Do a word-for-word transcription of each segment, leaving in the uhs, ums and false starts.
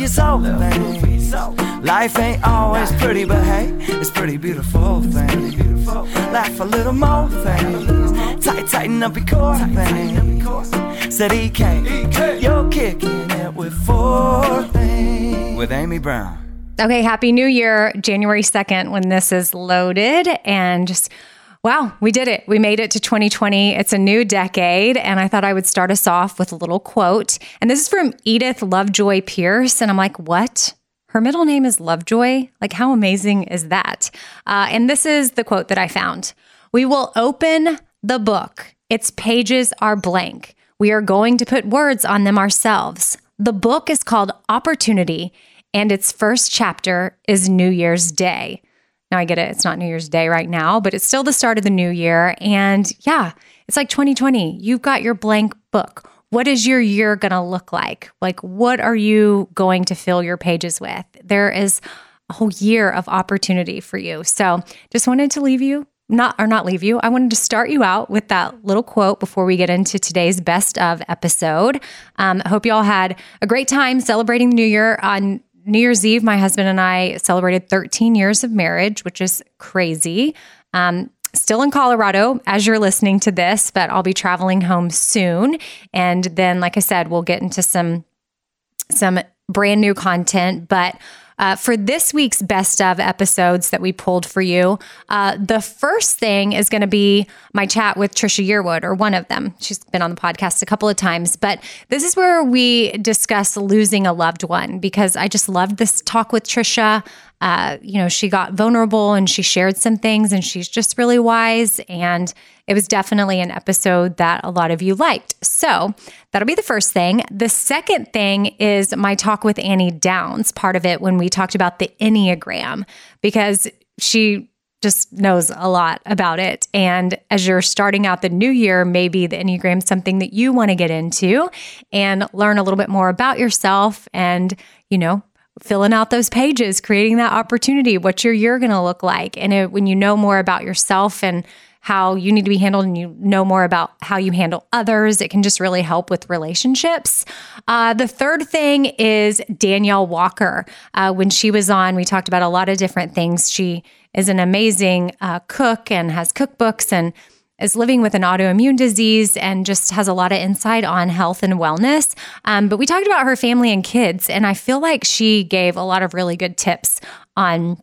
your soul, thing. Life ain't always pretty, but hey, it's pretty beautiful, thing. Laugh a little more, thing. Tight, tighten up your core, thing. Said E K, you're kicking it with four things. With Amy Brown. Okay, Happy New Year, January second, when this is loaded. And just, wow, we did it. We made it to twenty twenty. It's a new decade. And I thought I would start us off with a little quote. And this is from Edith Lovejoy Pierce. And I'm like, what? Her middle name is Lovejoy? Like, how amazing is that? Uh, and this is the quote that I found. We will open the book. Its pages are blank. We are going to put words on them ourselves. The book is called Opportunity, and its first chapter is New Year's Day. Now I get it. It's not New Year's Day right now, but it's still the start of the new year. And yeah, it's like twenty twenty. You've got your blank book. What is your year going to look like? Like, what are you going to fill your pages with? There is a whole year of opportunity for you. So just wanted to leave you, not or not leave you. I wanted to start you out with that little quote before we get into today's best of episode. Um, I hope you all had a great time celebrating the new year. On New Year's Eve, my husband and I celebrated thirteen years of marriage, which is crazy. Um, still in Colorado as you're listening to this, but I'll be traveling home soon. And then, like I said, we'll get into some, some brand new content. But Uh, for this week's best of episodes that we pulled for you, uh, the first thing is going to be my chat with Trisha Yearwood, or one of them. She's been on the podcast a couple of times, but this is where we discuss losing a loved one, because I just loved this talk with Trisha. Uh, you know, she got vulnerable and she shared some things, and she's just really wise. And it was definitely an episode that a lot of you liked. So that'll be the first thing. The second thing is my talk with Annie Downs, part of it when we talked about the Enneagram, because she just knows a lot about it. And as you're starting out the new year, maybe the Enneagram is something that you want to get into and learn a little bit more about yourself and, you know, filling out those pages, creating that opportunity. What's your year going to look like? And it, when you know more about yourself and how you need to be handled, and you know more about how you handle others, it can just really help with relationships. Uh, the third thing is Danielle Walker. Uh, when she was on, we talked about a lot of different things. She is an amazing uh, cook and has cookbooks and is living with an autoimmune disease and just has a lot of insight on health and wellness. Um, but we talked about her family and kids, and I feel like she gave a lot of really good tips on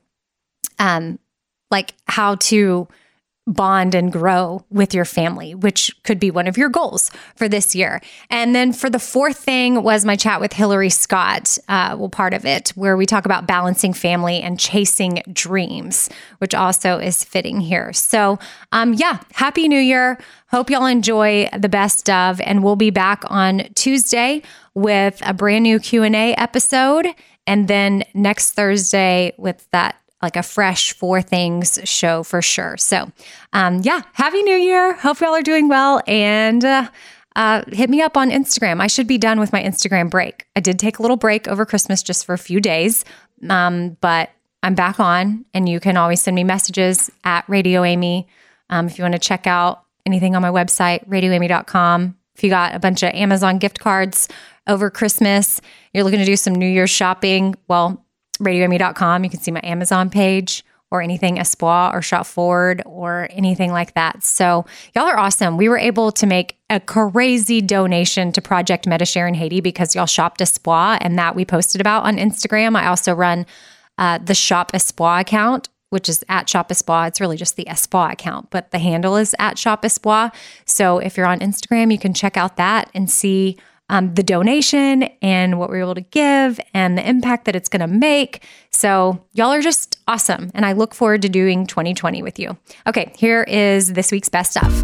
um, like how to bond and grow with your family, which could be one of your goals for this year. And then for the fourth thing was my chat with Hillary Scott, uh, well, part of it, where we talk about balancing family and chasing dreams, which also is fitting here. So um, yeah, Happy New Year. Hope y'all enjoy the best of, and we'll be back on Tuesday with a brand new Q and A episode. And then next Thursday with that like a fresh Four Things show for sure. So um, yeah, Happy New Year. Hope y'all are doing well. And uh, uh, hit me up on Instagram. I should be done with my Instagram break. I did take a little break over Christmas just for a few days, um, but I'm back on, and you can always send me messages at Radio Amy. Um, if you want to check out anything on my website, radio amy dot com. If you got a bunch of Amazon gift cards over Christmas, you're looking to do some New Year's shopping, well, radio amy dot com. You can see my Amazon page, or anything Espoir or Shop Forward or anything like that. So y'all are awesome. We were able to make a crazy donation to Project Medi-Share in Haiti because y'all shopped Espoir, and that we posted about on Instagram. I also run uh, the Shop Espoir account, which is at Shop Espoir. It's really just the Espoir account, but the handle is at Shop Espoir. So if you're on Instagram, you can check out that and see Um, the donation and what we were able to give and the impact that it's going to make. So y'all are just awesome. And I look forward to doing twenty twenty with you. Okay, here is this week's best of.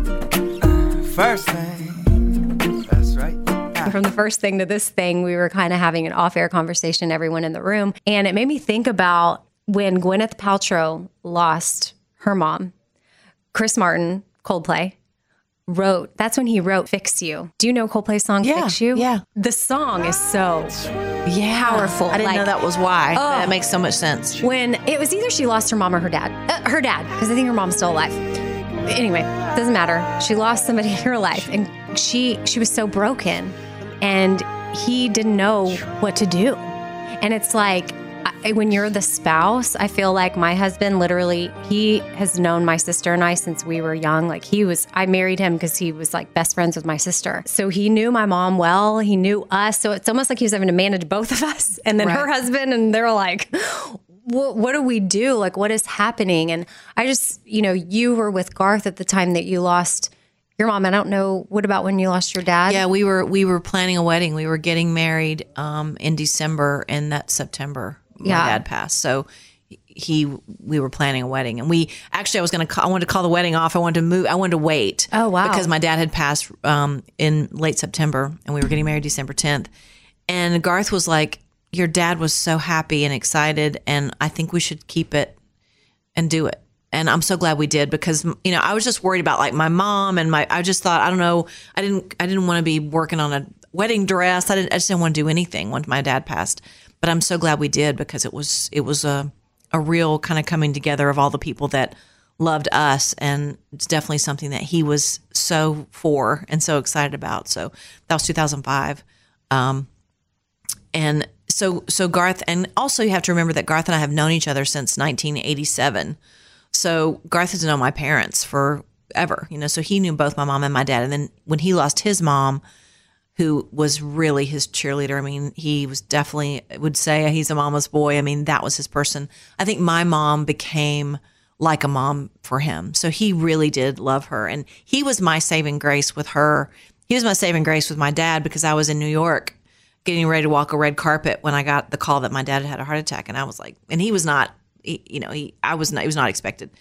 First thing, that's right. Ah. From the first thing to this thing, we were kind of having an off-air conversation, everyone in the room. And it made me think about when Gwyneth Paltrow lost her mom. Chris Martin, Coldplay, wrote, that's when he wrote Fix You. Do you know Coldplay's song yeah, Fix You? Yeah. The song is so yeah. powerful. I didn't like, know that was why. Oh, that makes so much sense. When it was either she lost her mom or her dad. Uh, her dad, because I think her mom's still alive. Anyway, doesn't matter. She lost somebody in her life, and she she was so broken, and he didn't know what to do. And it's like, I, when you're the spouse, I feel like my husband literally, he has known my sister and I since we were young. Like he was, I married him because he was like best friends with my sister. So he knew my mom well, he knew us. So it's almost like he was having to manage both of us and then Right. her husband. And they're like, what, what do we do? Like, what is happening? And I just, you know, you were with Garth at the time that you lost your mom. I don't know. What about when you lost your dad? Yeah, we were we were planning a wedding. We were getting married um, in December, and that September my Yeah. dad passed. So he we were planning a wedding, and we actually I was going to I wanted to call the wedding off. I wanted to move. I wanted to wait. Oh, wow. Because my dad had passed um, in late September, and we were getting married December tenth. And Garth was like, "Your dad was so happy and excited, and I think we should keep it and do it." And I'm so glad we did because, you know, I was just worried about like my mom and my, I just thought, I don't know, I didn't, I didn't want to be working on a wedding dress. I didn't, I just didn't want to do anything once my dad passed, but I'm so glad we did because it was, it was a, a real kind of coming together of all the people that loved us. And it's definitely something that he was so for and so excited about. So that was two thousand five. Um, and so, so Garth, and also you have to remember that Garth and I have known each other since nineteen eighty-seven. So Garth has known my parents forever, you know, so he knew both my mom and my dad. And then when he lost his mom, who was really his cheerleader, I mean, he was definitely, would say he's a mama's boy. I mean, that was his person. I think my mom became like a mom for him. So he really did love her. And he was my saving grace with her. He was my saving grace with my dad because I was in New York getting ready to walk a red carpet when I got the call that my dad had a heart attack. And I was like, and he was not, He, you know, he, I was not, he was not expected.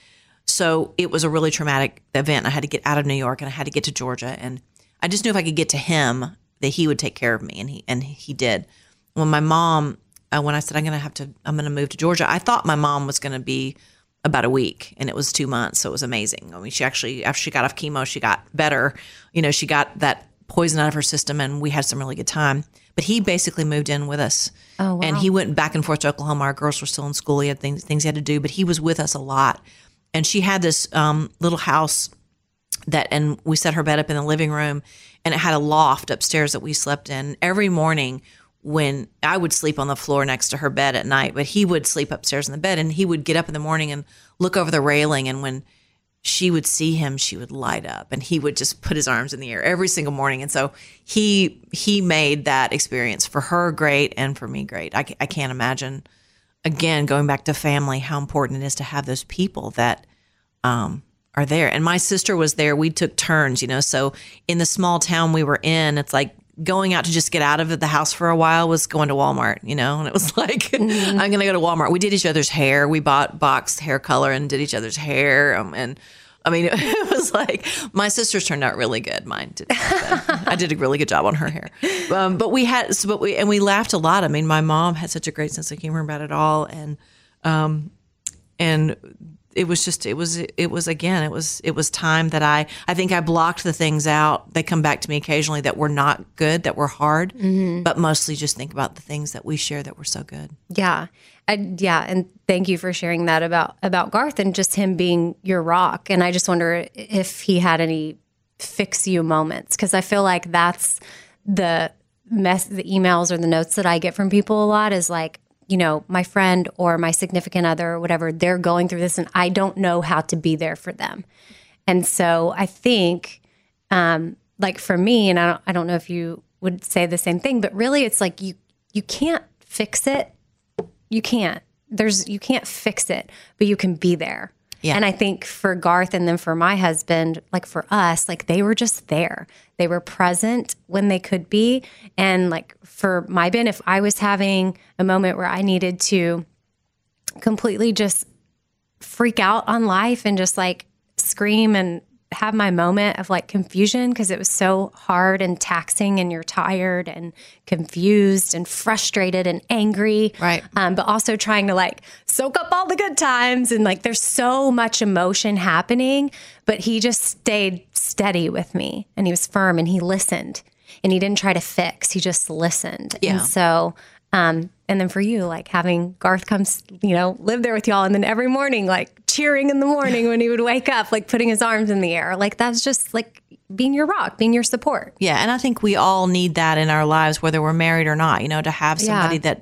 So it was a really traumatic event. I had to get out of New York and I had to get to Georgia. And I just knew if I could get to him, that he would take care of me. And he, and he did. When my mom, uh, when I said, I'm going to have to, I'm going to move to Georgia, I thought my mom was going to be about a week and it was two months. So it was amazing. I mean, she actually, after she got off chemo, she got better. You know, she got that poison out of her system and we had some really good time. But he basically moved in with us. Oh, wow. And he went back and forth to Oklahoma. Our girls were still in school. He had things, things he had to do, but he was with us a lot. And she had this um, little house that, and we set her bed up in the living room and it had a loft upstairs that we slept in. Every morning when I would sleep on the floor next to her bed at night, but he would sleep upstairs in the bed and he would get up in the morning and look over the railing. And when she would see him, she would light up and he would just put his arms in the air every single morning. And so he he made that experience for her great and for me great. I, I can't imagine, again, going back to family, how important it is to have those people that um, are there. And my sister was there. We took turns, you know, so in the small town we were in, it's like going out to just get out of the house for a while was going to Walmart, you know, and it was like, mm-hmm. I'm going to go to Walmart. We did each other's hair. We bought boxed hair color and did each other's hair. Um, and I mean, it was like, my sister's turned out really good. Mine did. I did a really good job on her hair. Um, but we had, so, but we, and we laughed a lot. I mean, my mom had such a great sense of humor about it all. And, um, and it was just, it was, it was, again, it was, it was time that I, I think I blocked the things out. They come back to me occasionally that were not good, that were hard, mm-hmm. but mostly just think about the things that we share that were so good. Yeah. I, yeah. And thank you for sharing that about, about Garth and just him being your rock. And I just wonder if he had any fix you moments. Cause I feel like that's the mess, the emails or the notes that I get from people a lot is like, you know, my friend or my significant other or whatever, they're going through this and I don't know how to be there for them. And so I think, um, like for me, and I don't, I don't know if you would say the same thing, but really it's like you, you can't fix it. You can't, there's, you can't fix it, but you can be there. Yeah. And I think for Garth and then for my husband, like for us, like they were just there. They were present when they could be. And like for my Ben, if I was having a moment where I needed to completely just freak out on life and just like scream and have my moment of like confusion because it was so hard and taxing and you're tired and confused and frustrated and angry. Right. Um, but also trying to like soak up all the good times. And like, there's so much emotion happening, but he just stayed steady with me and he was firm and he listened and he didn't try to fix. He just listened. Yeah. And so, um, and then for you, like having Garth come, you know, live there with y'all. And then every morning, like cheering in the morning when he would wake up, like putting his arms in the air. Like that's just like being your rock, being your support. Yeah. And I think we all need that in our lives, whether we're married or not, you know, to have somebody yeah. that,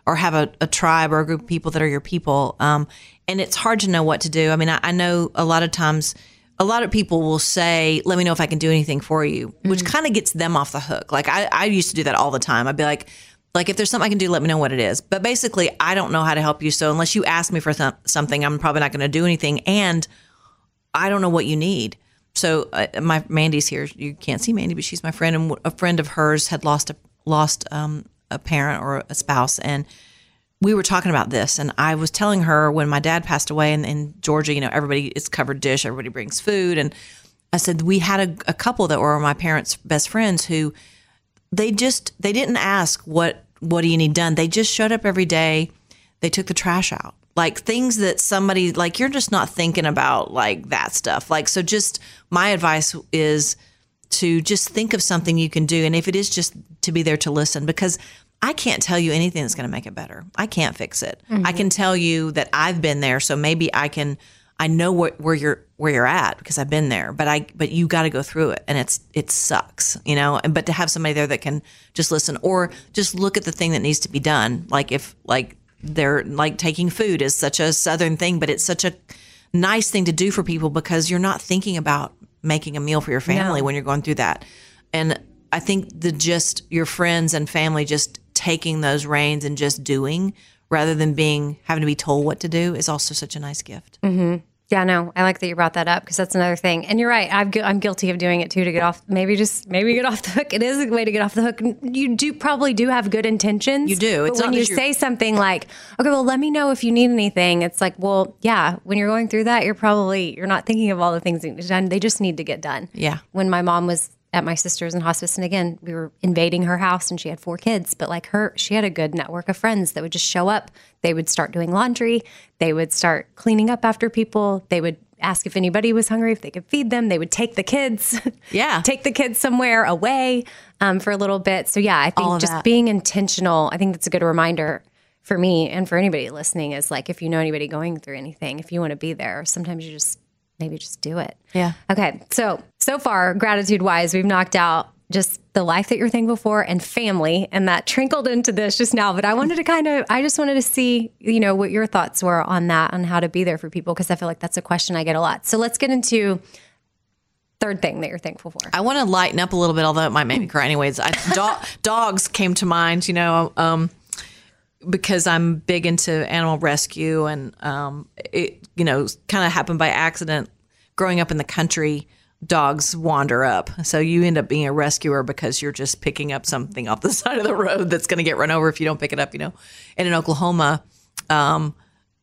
or have a, a tribe or a group of people that are your people. Um, and it's hard to know what to do. I mean, I, I know a lot of times, a lot of people will say, let me know if I can do anything for you, which kind of gets them off the hook. Like I, I used to do that all the time. I'd be like, like, if there's something I can do, let me know what it is. But basically, I don't know how to help you. So unless you ask me for th- something, I'm probably not going to do anything. And I don't know what you need. So uh, my Mandy's here. You can't see Mandy, but she's my friend. And a friend of hers had lost a lost um, a parent or a spouse. And we were talking about this, and I was telling her when my dad passed away in, in Georgia, you know, everybody, it's covered dish, everybody brings food. And I said, we had a, a couple that were my parents' best friends who they just, they didn't ask what, what do you need done? They just showed up every day. They took the trash out, like things that somebody, like, you're just not thinking about like that stuff. Like, so just my advice is to just think of something you can do. And if it is just to be there to listen, because I can't tell you anything that's going to make it better. I can't fix it. Mm-hmm. I can tell you that I've been there, so maybe I can. I know where, where you're where you're at because I've been there. But I but you got to go through it, and it's it sucks, you know. And but to have somebody there that can just listen or just look at the thing that needs to be done, like if like they're like taking food is such a Southern thing, but it's such a nice thing to do for people because you're not thinking about making a meal for your family no. when you're going through that. And I think the just your friends and family just taking those reins and just doing rather than being having to be told what to do is also such a nice gift. Mm-hmm. Yeah, no, I like that you brought that up because that's another thing. And you're right. I've, I'm guilty of doing it too to get off. Maybe just maybe get off the hook. It is a way to get off the hook. You do probably do have good intentions. You do. It's but when you say something like, "Okay, well, let me know if you need anything," it's like, well, yeah. When you're going through that, you're probably you're not thinking of all the things that need to be done. They just need to get done. Yeah. When my mom was at my sister's in hospice, and again, we were invading her house, and she had four kids. But like her, she had a good network of friends that would just show up. They would start doing laundry. They would start cleaning up after people. They would ask if anybody was hungry, if they could feed them. They would take the kids, yeah, take the kids somewhere away um, for a little bit. So yeah, I think just that. being intentional, I think that's a good reminder for me and for anybody listening is like, if you know anybody going through anything, if you want to be there, sometimes you just, maybe just do it. Yeah. Okay. So, so far, gratitude wise, we've knocked out just the life that you're thankful for and family, and that trickled into this just now. But I wanted to kind of, I just wanted to see, you know, what your thoughts were on that, on how to be there for people, because I feel like that's a question I get a lot. So let's get into third thing that you're thankful for. I want to lighten up a little bit, although it might make me cry anyways. I, do- dogs came to mind, you know, um, because I'm big into animal rescue, and um, it, you know, kind of happened by accident. Growing up in the country, dogs wander up. So you end up being a rescuer because you're just picking up something off the side of the road that's going to get run over if you don't pick it up, you know. And in Oklahoma, um,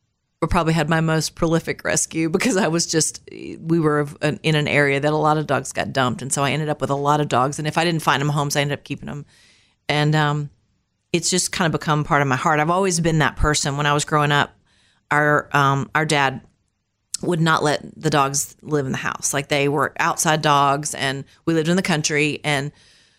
we probably had my most prolific rescue because I was just, we were in an area that a lot of dogs got dumped. And so I ended up with a lot of dogs. And if I didn't find them homes, I ended up keeping them. And um, it's just kind of become part of my heart. I've always been that person. When I was growing up, our um, our dad would not let the dogs live in the house. Like, they were outside dogs, and we lived in the country. And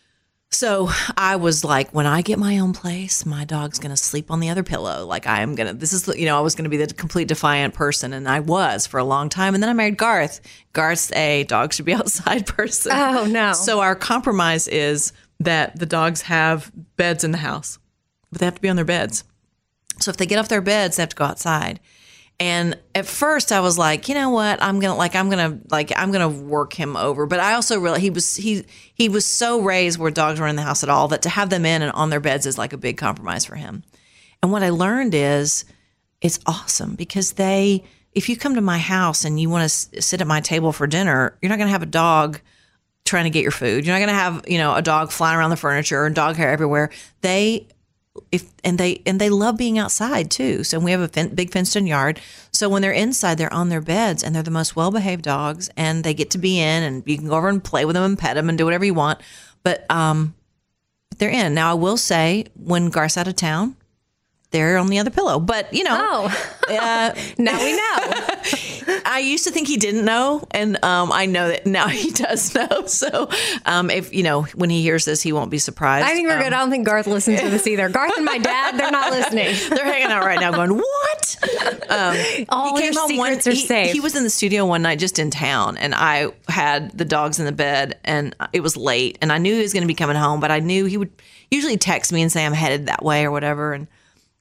so I was like, when I get my own place, my dog's going to sleep on the other pillow. Like, I am going to, this is, you know, I was going to be the complete defiant person. And I was for a long time. And then I married Garth. Garth's a dog should be outside person. Oh, no. So our compromise is that the dogs have beds in the house, but they have to be on their beds. So if they get off their beds, they have to go outside. And at first I was like, you know what, I'm going to like, I'm going to like, I'm going to work him over. But I also realized he was, he, he was so raised where dogs weren't in the house at all that to have them in and on their beds is like a big compromise for him. And what I learned is it's awesome because they, if you come to my house and you want to sit at my table for dinner, you're not going to have a dog trying to get your food. You're not going to have, you know, a dog flying around the furniture and dog hair everywhere. They, If and they and they love being outside too. So we have a fen- big fenced-in yard. So when they're inside, they're on their beds, and they're the most well-behaved dogs, and they get to be in, and you can go over and play with them and pet them and do whatever you want. But um, they're in. Now I will say, when Garth's out of town, they're on the other pillow. But you know, oh. uh, now we know. I used to think he didn't know, and um, I know that now he does know. So um, if you know, when he hears this, he won't be surprised. I think we're um, good. I don't think Garth listens to this either. Garth and my dad, they're not listening. They're hanging out right now, going, "What?" Um, All he your secrets one, are he, safe. He was in the studio one night, just in town, and I had the dogs in the bed, and it was late, and I knew he was going to be coming home, but I knew he would usually text me and say I'm headed that way or whatever, and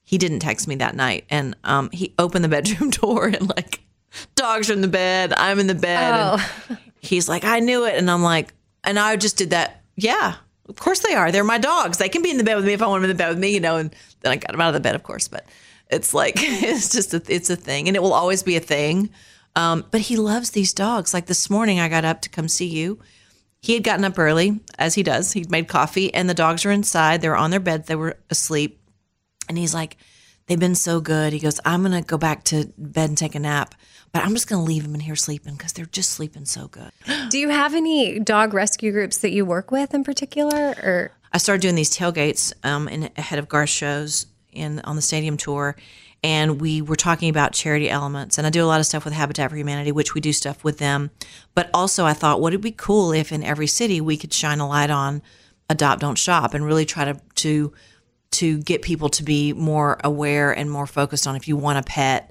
he didn't text me that night. And um, he opened the bedroom door and like dogs are in the bed. I'm in the bed. Oh. And he's like, I knew it. And I'm like, and I just did that. Yeah, of course they are. They're my dogs. They can be in the bed with me if I want them in the bed with me, you know, and then I got them out of the bed, of course. But it's like, it's just, a, it's a thing and it will always be a thing. Um, but he loves these dogs. Like this morning I got up to come see you. He had gotten up early, as he does. He'd made coffee, and the dogs were inside. They were on their beds. They were asleep. And he's like, they've been so good. He goes, I'm going to go back to bed and take a nap, but I'm just going to leave them in here sleeping because they're just sleeping so good. Do you have any dog rescue groups that you work with in particular? Or I started doing these tailgates um, in, ahead of Garth shows in on the stadium tour. And we were talking about charity elements. And I do a lot of stuff with Habitat for Humanity, which we do stuff with them. But also I thought, would it be cool if in every city we could shine a light on Adopt, Don't Shop and really try to to to get people to be more aware and more focused on if you want a pet,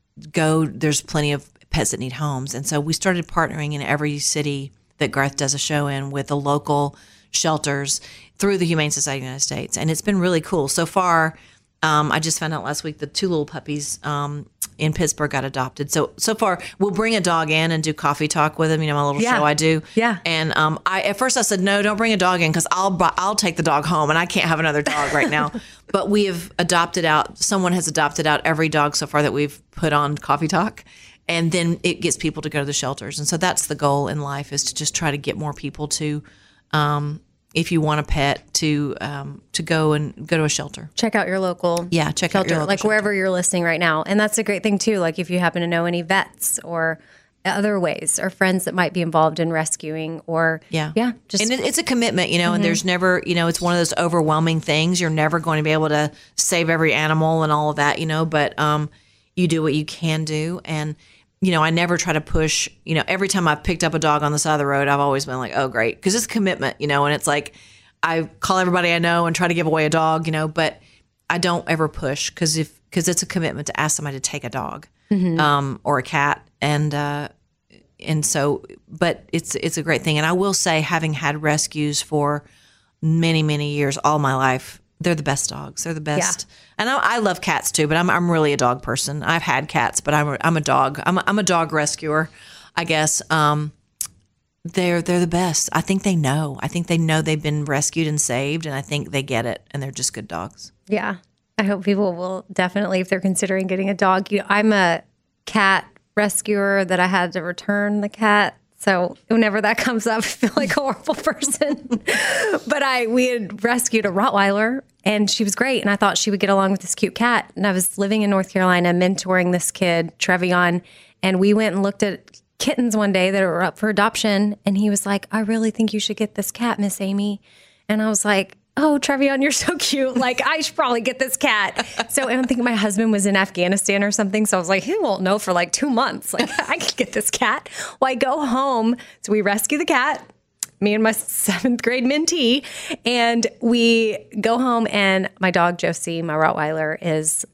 go, there's plenty of pets that need homes. And so we started partnering in every city that Garth does a show in with the local shelters through the Humane Society of the United States. And it's been really cool. So far, Um, I just found out last week that two little puppies um, in Pittsburgh got adopted. So so far, we'll bring a dog in and do coffee talk with him. You know, my little Yeah. show I do. Yeah. And um, I at first I said no, don't bring a dog in because I'll bu- I'll take the dog home and I can't have another dog right now. But we have adopted out. Someone has adopted out every dog so far that we've put on Coffee Talk, and then it gets people to go to the shelters. And so that's the goal in life, is to just try to get more people to. Um, if you want a pet, to um, to go and go to a shelter. check out your local Yeah, check out shelter, your local like shelter. wherever you're listening right now. And that's a great thing too. Like if you happen to know any vets or other ways or friends that might be involved in rescuing or Yeah. yeah, just and it, it's a commitment, you know, and there's never, you know, it's one of those overwhelming things. You're never going to be able to save every animal and all of that, you know, but um, you do what you can do. And, you know, I never try to push, you know, every time I've picked up a dog on the side of the road, I've always been like, oh, great. Because it's a commitment, you know, and it's like I call everybody I know and try to give away a dog, you know, but I don't ever push because if because it's a commitment to ask somebody to take a dog um, or a cat. And, uh, and so, but it's, it's a great thing. And I will say, having had rescues for many, many years, all my life, they're the best dogs. They're the best. Yeah. And I, I love cats too, but I'm, I'm really a dog person. I've had cats, but I'm, a, I'm a dog. I'm a, I'm a dog rescuer, I guess. Um, they're, they're the best. I think they know, I think they know they've been rescued and saved, and I think they get it, and they're just good dogs. yeah. I hope people will definitely, if they're considering getting a dog. You know, I'm a cat rescuer that I had to return the cat. So whenever that comes up, I feel like a horrible person. But I we had rescued a Rottweiler, and she was great. And I thought she would get along with this cute cat. And I was living in North Carolina, mentoring this kid, Trevion, and we went and looked at kittens one day that were up for adoption. And he was like, I really think you should get this cat, Miss Amy. And I was like, oh, Trevion, you're so cute. Like, I should probably get this cat. So I don't think my husband was in Afghanistan or something. So I was like, he won't know for like two months. Like, I could get this cat. Well, I go home. So we rescue the cat, me and my seventh grade mentee. And we go home, and my dog, Josie, my Rottweiler, is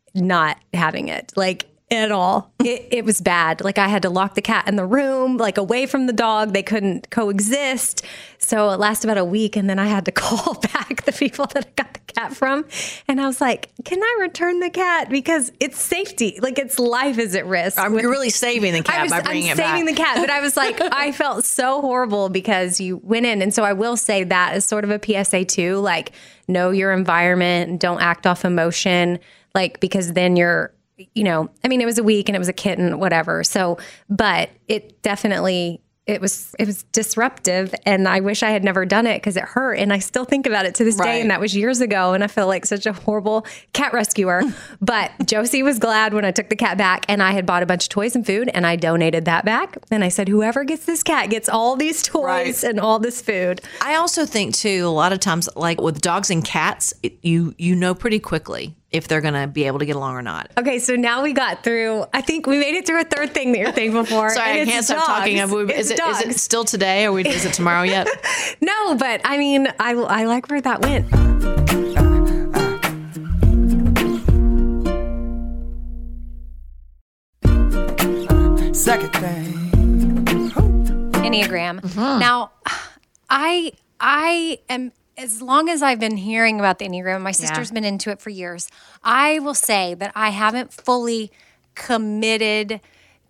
not having it. Like, at all. It, it was bad. Like, I had to lock the cat in the room, like away from the dog. They couldn't coexist. So it lasted about a week. And then I had to call back the people that I got the cat from. And I was like, can I return the cat? Because it's safety. Like, its life is at risk. I'm, you're really saving the cat I was, by bringing I'm it back. saving the cat. But I was like, I felt so horrible because you went in. And so I will say that is sort of a P S A too. Like, know your environment and don't act off emotion. Like, because then you're, you know, I mean, it was a week and it was a kitten, whatever. So, but it definitely, it was, it was disruptive, and I wish I had never done it because it hurt. And I still think about it to this Right. day. And that was years ago. And I feel like such a horrible cat rescuer. But Josie was glad when I took the cat back, and I had bought a bunch of toys and food, and I donated that back. And I said, whoever gets this cat gets all these toys Right. and all this food. I also think too, a lot of times, like with dogs and cats, it, you you know pretty quickly if they're going to be able to get along or not. Okay, so now we got through, I think we made it through a third thing that you're thankful for. Sorry, and I it's can't stop dogs. talking. Have we- It's Is it, is it dogs. still today, or we, is it tomorrow yet? No, but I mean, I, I like where that went. Second thing. Enneagram. Now, I I am as long as I've been hearing about the Enneagram, my sister's Yeah. been into it for years. I will say that I haven't fully committed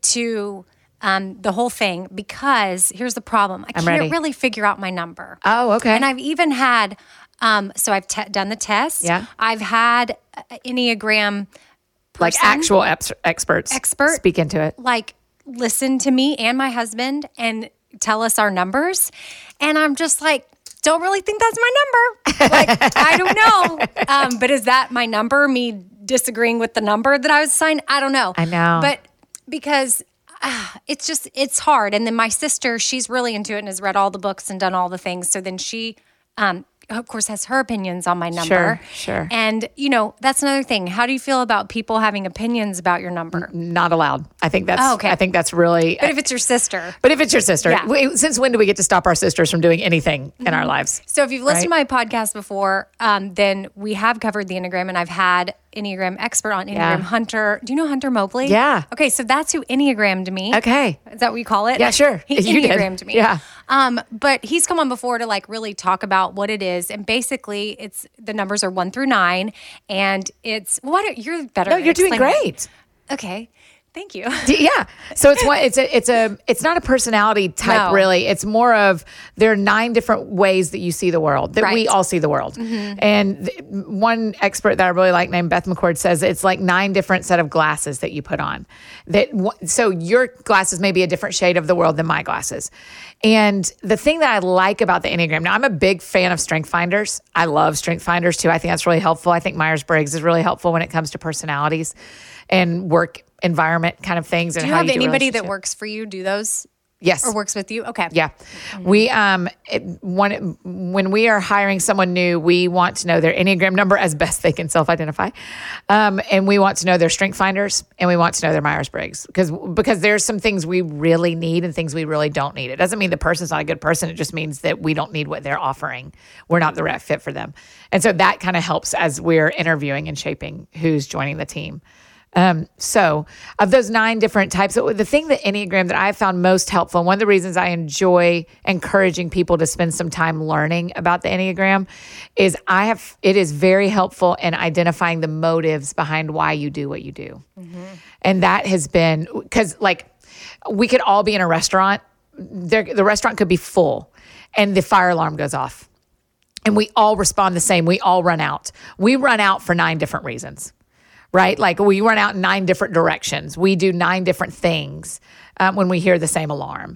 to um, the whole thing because here's the problem. I can't ready. really figure out my number. Oh, okay. And I've even had, um, so I've te- done the test. Yeah. I've had uh, Enneagram like person, actual ex- experts Expert. speak into it. like listen to me and my husband and tell us our numbers. And I'm just like, don't really think that's my number. Like, I don't know. Um, but is that my number? Me disagreeing with the number that I was assigned? I don't know. I know. But because uh, it's just, it's hard. And then my sister, she's really into it and has read all the books and done all the things. So then she, um, of course, has her opinions on my number. Sure, sure. And, you know, that's another thing. How do you feel about people having opinions about your number? Not allowed. I think that's. Oh, okay. I think that's really. But if it's your sister. But if it's your sister, Yeah. we, since when do we get to stop our sisters from doing anything in our lives? So if you've listened to my podcast before, um, then we have covered the Enneagram, and I've had Enneagram expert on Enneagram Yeah. Hunter. Do you know Hunter Mobley? Yeah. Okay, so that's who Enneagrammed me. Okay. Is that what you call it? Yeah, sure. He You did. Enneagrammed me. Yeah. Um, but he's come on before to like really talk about what it is, and basically, it's the numbers are one through nine, and it's what are, you're better. No, at you're doing explaining. great. Okay, thank you. D- Yeah. So it's one. It's a. It's a. It's not a personality type, No. really. It's more of there are nine different ways that you see the world. That we Right. Mm-hmm. all see the world. And th- one expert that I really like, named Beth McCord, says it's like nine different set of glasses that you put on. That w- so your glasses may be a different shade of the world than my glasses. And the thing that I like about the Enneagram, now I'm a big fan of Strength Finders. I love Strength Finders too. I think that's really helpful. I think Myers-Briggs is really helpful when it comes to personalities and work environment kind of things. And Do you how have you do anybody that relationship. works for you do those Yes. or works with you? Okay. Yeah. We, um, it, one, when we are hiring someone new, we want to know their Enneagram number as best they can self-identify. Um, and we want to know their Strength Finders, and we want to know their Myers-Briggs because, because there's some things we really need and things we really don't need. It doesn't mean the person's not a good person. It just means that we don't need what they're offering. We're not the right fit for them. And so that kind of helps as we're interviewing and shaping who's joining the team. Um, so of those nine different types, the thing that Enneagram that I've found most helpful, and one of the reasons I enjoy encouraging people to spend some time learning about the Enneagram is I have, it is very helpful in identifying the motives behind why you do what you do. Mm-hmm. And that has been, cause like we could all be in a restaurant, there, the restaurant could be full and the fire alarm goes off and we all respond the same. We all run out. We run out for nine different reasons. Right? Like we run out in nine different directions. We do nine different things um, when we hear the same alarm.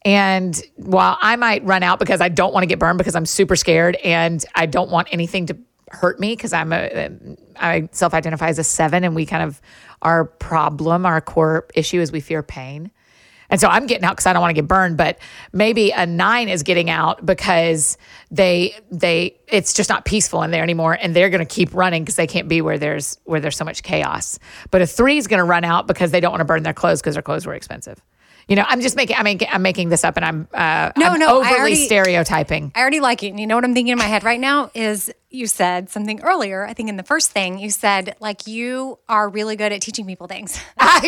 And while I might run out because I don't want to get burned because I'm super scared and I don't want anything to hurt me because I'm a, I self-identify as a seven and we kind of, our problem, our core issue is we fear pain. And so I'm getting out because I don't want to get burned, but maybe a nine is getting out because they they it's just not peaceful in there anymore, and they're going to keep running because they can't be where there's where there's so much chaos. But a three is going to run out because they don't want to burn their clothes because their clothes were expensive. You know, I'm just making I mean I'm making this up, and I'm uh, No, I'm no, I overly already- stereotyping. I already like it. And you know what I'm thinking in my head right now is you said something earlier. I think in the first thing you said, like, you are really good at teaching people things.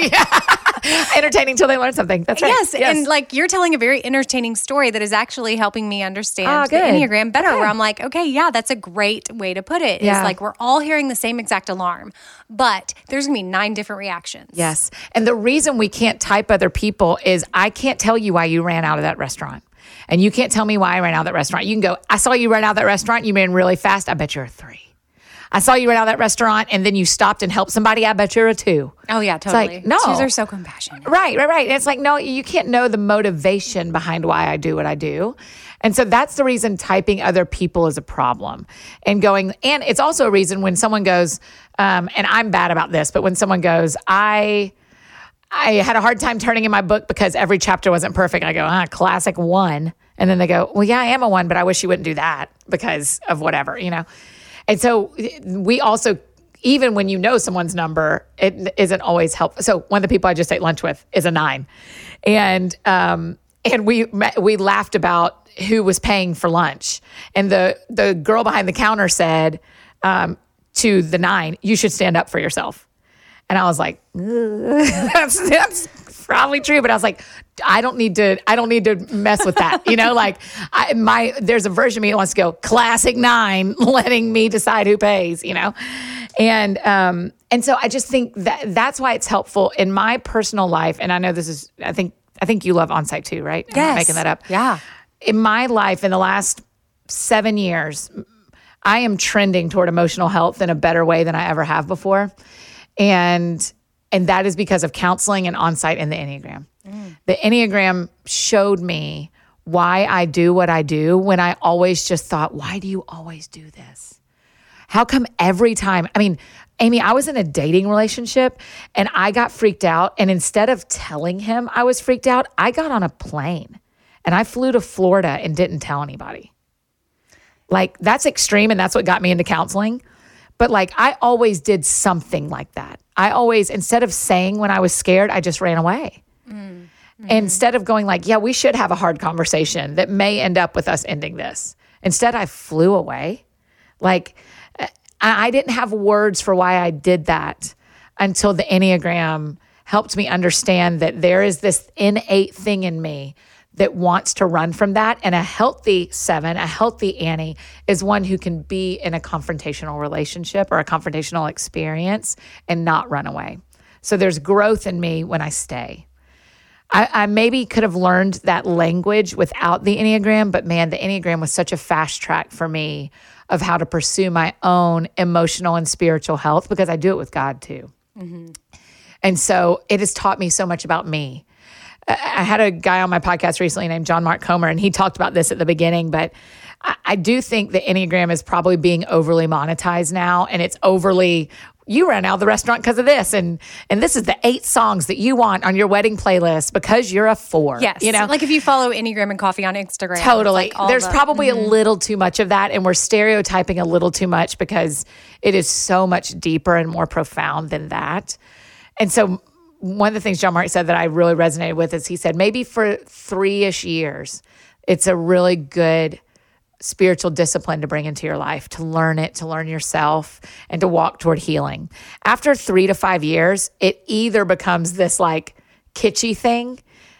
Entertaining till they learn something. That's right. Yes, and like you're telling a very entertaining story that is actually helping me understand Ah, the good. Enneagram better. Okay. Where I'm like, okay, yeah, that's a great way to put it. Yeah. It's like we're all hearing the same exact alarm, but there's gonna be nine different reactions. Yes. And the reason we can't type other people is I can't tell you why you ran out of that restaurant. And you can't tell me why I ran out of that restaurant. You can go, I saw you run out of that restaurant. You ran really fast. I bet you're a three. I saw you run out of that restaurant and then you stopped and helped somebody. I bet you're a two. Oh yeah, It's totally. like, no. Twos are so compassionate. Right, right, right. And it's like, no, you can't know the motivation behind why I do what I do. And so that's the reason typing other people is a problem. And going, and it's also a reason when someone goes, um, and I'm bad about this, but when someone goes, I I had a hard time turning in my book because every chapter wasn't perfect. I go, ah, classic one. And then they go, well, yeah, I am a one, but I wish you wouldn't do that because of whatever, you know? And so we also, even when you know someone's number, it isn't always helpful. So one of the people I just ate lunch with is a nine. And, um, and we, we laughed about who was paying for lunch. And the, the girl behind the counter said, um, to the nine, you should stand up for yourself. And I was like, that's, that's probably true. But I was like, I don't need to, I don't need to mess with that. You know, like I, my, there's a version of me that wants to go classic nine, letting me decide who pays, you know? And, um, and so I just think that that's why it's helpful in my personal life. And I know this is, I think, I think you love Onsite too, right? I'm Yes. not making that up. Yeah. In my life, in the last seven years, I am trending toward emotional health in a better way than I ever have before. And and that is because of counseling and Onsite and the Enneagram. Mm. The Enneagram showed me why I do what I do when I always just thought, why do you always do this? How come every time? I mean, Amy, I was in a dating relationship and I got freaked out. And instead of telling him I was freaked out, I got on a plane and I flew to Florida and didn't tell anybody. Like, that's extreme, and that's what got me into counseling. But like, I always did something like that. I always, instead of saying when I was scared, I just ran away. Mm-hmm. Instead of going like, yeah, we should have a hard conversation that may end up with us ending this. Instead, I flew away. Like, I didn't have words for why I did that until the Enneagram helped me understand that there is this innate thing in me that wants to run from that. And a healthy seven, a healthy Annie, is one who can be in a confrontational relationship or a confrontational experience and not run away. So there's growth in me when I stay. I, I maybe could have learned that language without the Enneagram, but man, the Enneagram was such a fast track for me of how to pursue my own emotional and spiritual health, because I do it with God too. Mm-hmm. And so it has taught me so much about me. I had a guy on my podcast recently named John Mark Comer, and he talked about this at the beginning, but I, I do think the Enneagram is probably being overly monetized now, and it's overly, you ran out of the restaurant because of this, and and this is the eight songs that you want on your wedding playlist because you're a four. Yes. You know? Like if you follow Enneagram and Coffee on Instagram. Totally. Like There's the, probably mm-hmm. a little too much of that, and we're stereotyping a little too much because it is so much deeper and more profound than that. And so one of the things John Mark said that I really resonated with is he said, maybe for three-ish years, it's a really good spiritual discipline to bring into your life, to learn it, to learn yourself, and to walk toward healing. After three to five years, it either becomes this like kitschy thing,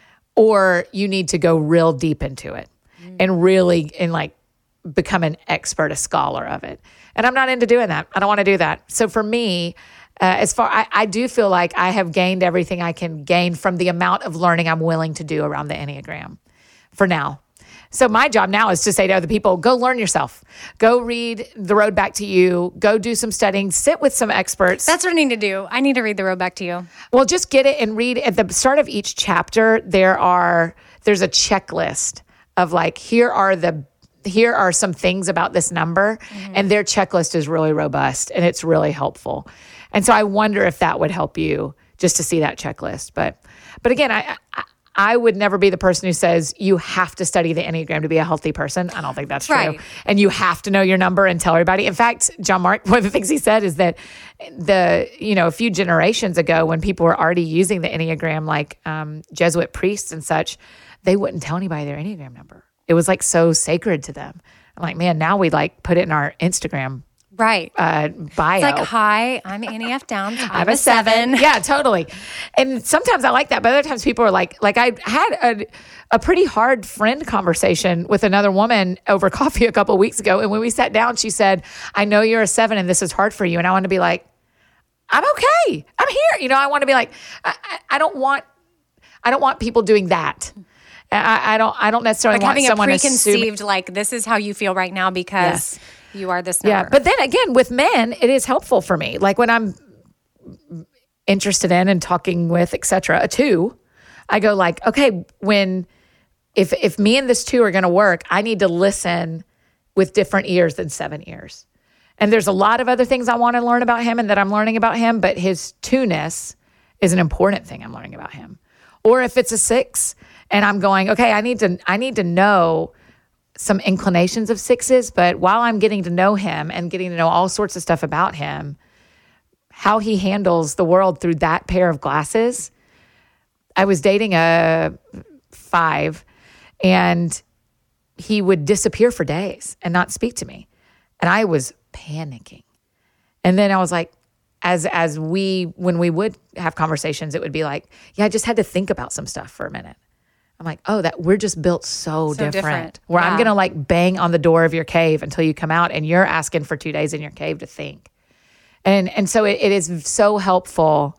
or you need to go real deep into it mm. and really and like become an expert, a scholar of it. And I'm not into doing that. I don't want to do that. So for me, Uh, as far, I, I do feel like I have gained everything I can gain from the amount of learning I'm willing to do around the Enneagram for now. So my job now is to say to other people, go learn yourself. Go read The Road Back to You. Go do some studying. Sit with some experts. That's what I need to do. I need to read The Road Back to You. Well, just get it and read. At the start of each chapter, there are there's a checklist of like, here are the here are some things about this number. Mm-hmm. And their checklist is really robust and it's really helpful. And so I wonder if that would help you just to see that checklist. But but again, I, I I would never be the person who says you have to study the Enneagram to be a healthy person. I don't think that's true. Right. And you have to know your number and tell everybody. In fact, John Mark, one of the things he said is that the, you know, a few generations ago when people were already using the Enneagram, like um, Jesuit priests and such, they wouldn't tell anybody their Enneagram number. It was like so sacred to them. I'm like, man, now we like put it in our Instagram Right. Uh, bio. It's like, hi, I'm Annie F. Downs. I'm, I'm a seven. Yeah, totally. And sometimes I like that, but other times people are like, like I had a, a pretty hard friend conversation with another woman over coffee a couple of weeks ago. And when we sat down, she said, I know you're a seven and this is hard for you. And I want to be like, I'm okay. I'm here. You know, I want to be like, I, I, I don't want, I don't want people doing that. I, I don't, I don't necessarily like want having someone a preconceived, assuming, like, this is how you feel right now because... Yes. You are this number. Yeah, but then again, with men, it is helpful for me. Like when I'm interested in and talking with, et cetera, a two, I go like, okay, when if if me and this two are going to work, I need to listen with different ears than seven ears. And there's a lot of other things I want to learn about him and that I'm learning about him, but his two-ness is an important thing I'm learning about him. Or if it's a six and I'm going, okay, I need to I need to know some inclinations of sixes, but while I'm getting to know him and getting to know all sorts of stuff about him, how he handles the world through that pair of glasses. I was dating a five and he would disappear for days and not speak to me. And I was panicking. And then I was like, as as we when we would have conversations, it would be like, yeah, I just had to think about some stuff for a minute. I'm like, oh, that we're just built so, So different. different. Where Yeah. I'm gonna like bang on the door of your cave until you come out, and you're asking for two days in your cave to think. And and so it, it is so helpful,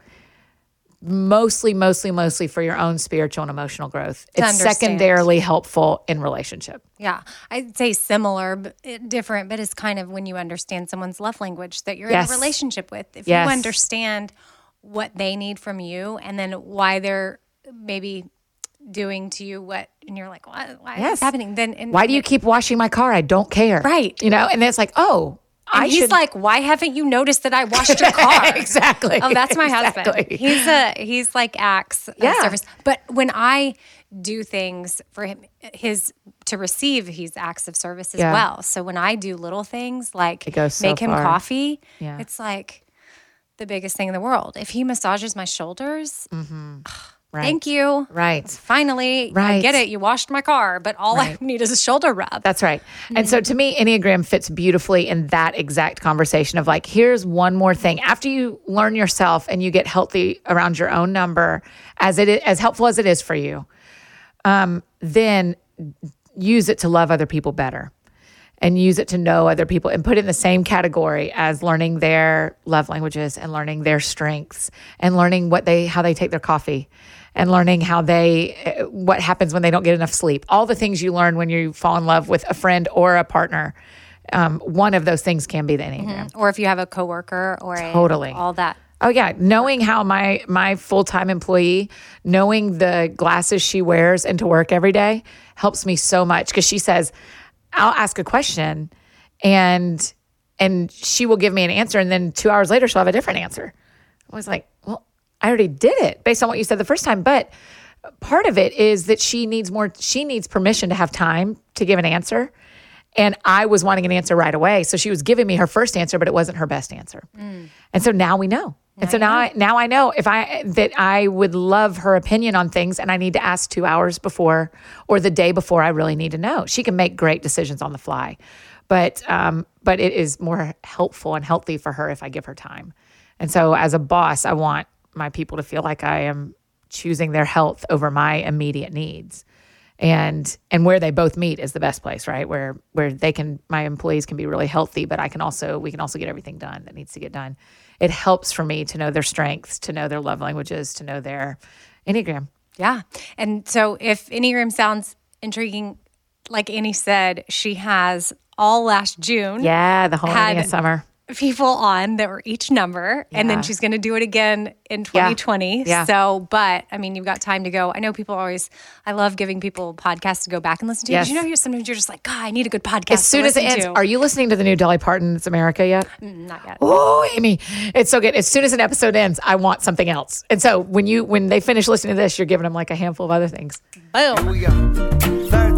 mostly, mostly, mostly for your own spiritual and emotional growth. To It's understand. secondarily helpful in relationship. Yeah, I'd say similar, but it- different, but it's kind of when you understand someone's love language that you're Yes. in a relationship with. If Yes. you understand what they need from you and then why they're maybe doing to you what, and you're like, why, why is Yes. this happening? Then and Why do you keep washing my car? I don't care. Right. You know, and then it's like, oh, And I he's should. like, why haven't you noticed that I washed your car? Exactly. Oh, that's my husband. Exactly. He's a he's like acts of Yeah. service. But when I do things for him, his to receive, he's acts of service as Yeah. well. So when I do little things like It goes so make him far. coffee, Yeah. it's like the biggest thing in the world. If he massages my shoulders, Right. thank you. Right. Finally, I Right. get it. You washed my car, but all I need is a shoulder rub. That's right. And so to me, Enneagram fits beautifully in that exact conversation of like, here's one more thing. After you learn yourself and you get healthy around your own number, as it is, as helpful as it is for you, um, then use it to love other people better and use it to know other people and put it in the same category as learning their love languages and learning their strengths and learning what they, how they take their coffee and learning how they, uh, what happens when they don't get enough sleep. All the things you learn when you fall in love with a friend or a partner. Um, one of those things can be the Enneagram. Or if you have a coworker or a, Totally. all that. Oh yeah, knowing how my my full-time employee, knowing the glasses she wears into work every day helps me so much, because she says, I'll ask a question and and she will give me an answer, and then two hours later she'll have a different answer. I was like, well, I already did it based on what you said the first time, but part of it is that she needs more she needs permission to have time to give an answer. And I was wanting an answer right away. So she was giving me her first answer, but it wasn't her best answer. And so now we know. And so now I, now I know if I that I would love her opinion on things, and I need to ask two hours before or the day before I really need to know. She can make great decisions on the fly, but um, but it is more helpful and healthy for her if I give her time. And so as a boss, I want my people to feel like I am choosing their health over my immediate needs. And and where they both meet is the best place, right? Where where they can, my employees can be really healthy, but I can also we can also get everything done that needs to get done. It helps for me to know their strengths, to know their love languages, to know their Enneagram. Yeah. And so if Enneagram sounds intriguing, like Annie said, she has all last June Yeah, the whole Had- Enneagram summer. people on that were each number, and Yeah. then she's going to do it again in twenty twenty. Yeah. So, but I mean, you've got time to go. I know people always, I love giving people podcasts to go back and listen to. Yes. You know, you're sometimes you're just like, God, I need a good podcast. As soon to as it listen ends, to." are you listening to the new Dolly Parton It's America yet? Not yet. Oh, Amy, it's so good. As soon as an episode ends, I want something else. And so when you when they finish listening to this, you're giving them like a handful of other things. Boom. We go. Third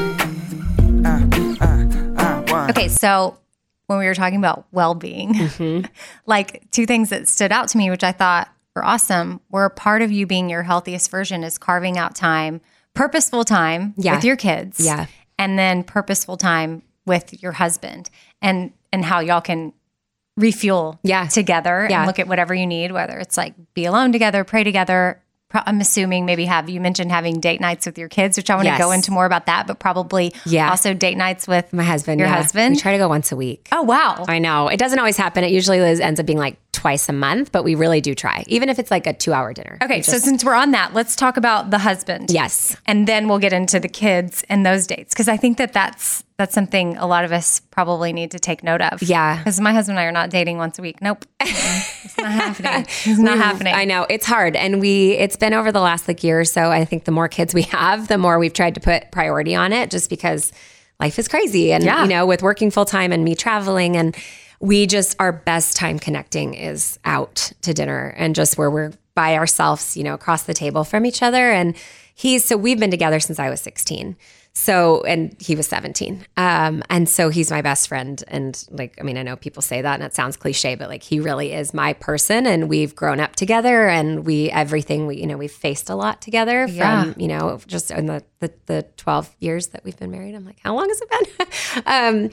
thing. Uh, uh, uh, one. Okay, so when we were talking about well-being, like two things that stood out to me, which I thought were awesome, were part of you being your healthiest version is carving out time, purposeful time Yeah. with your kids, Yeah. and then purposeful time with your husband, and and how y'all can refuel Yeah. together Yeah. and look at whatever you need, whether it's like be alone together, pray together. Pro- I'm assuming maybe have you mentioned having date nights with your kids, which I want to Yes. go into more about that, but probably Yeah. also date nights with My husband. Your yeah. husband? We try to go once a week. Oh wow. I know. It doesn't always happen. It usually is, ends up being like twice a month, but we really do try, even if it's like a two hour dinner. Okay, We so just- since we're on that, let's talk about the husband. Yes. And then we'll get into the kids and those dates, because I think that that's that's something a lot of us probably need to take note of. Yeah. Because my husband and I are not dating once a week. Nope. It's not happening. It's not happening. I know it's hard. And we, it's been over the last like year or so. I think the more kids we have, the more we've tried to put priority on it, just because life is crazy. And, Yeah. you know, with working full time and me traveling, and we just, our best time connecting is out to dinner and just where we're by ourselves, you know, across the table from each other. And he's, so we've been together since I was sixteen. So, and he was seventeen. Um, and so he's my best friend. And like, I mean, I know people say that and it sounds cliche, but like he really is my person, and we've grown up together, and we, everything we, you know, we've faced a lot together Yeah. from, you know, just in the, the, the twelve years that we've been married. I'm like, how long has it been? um,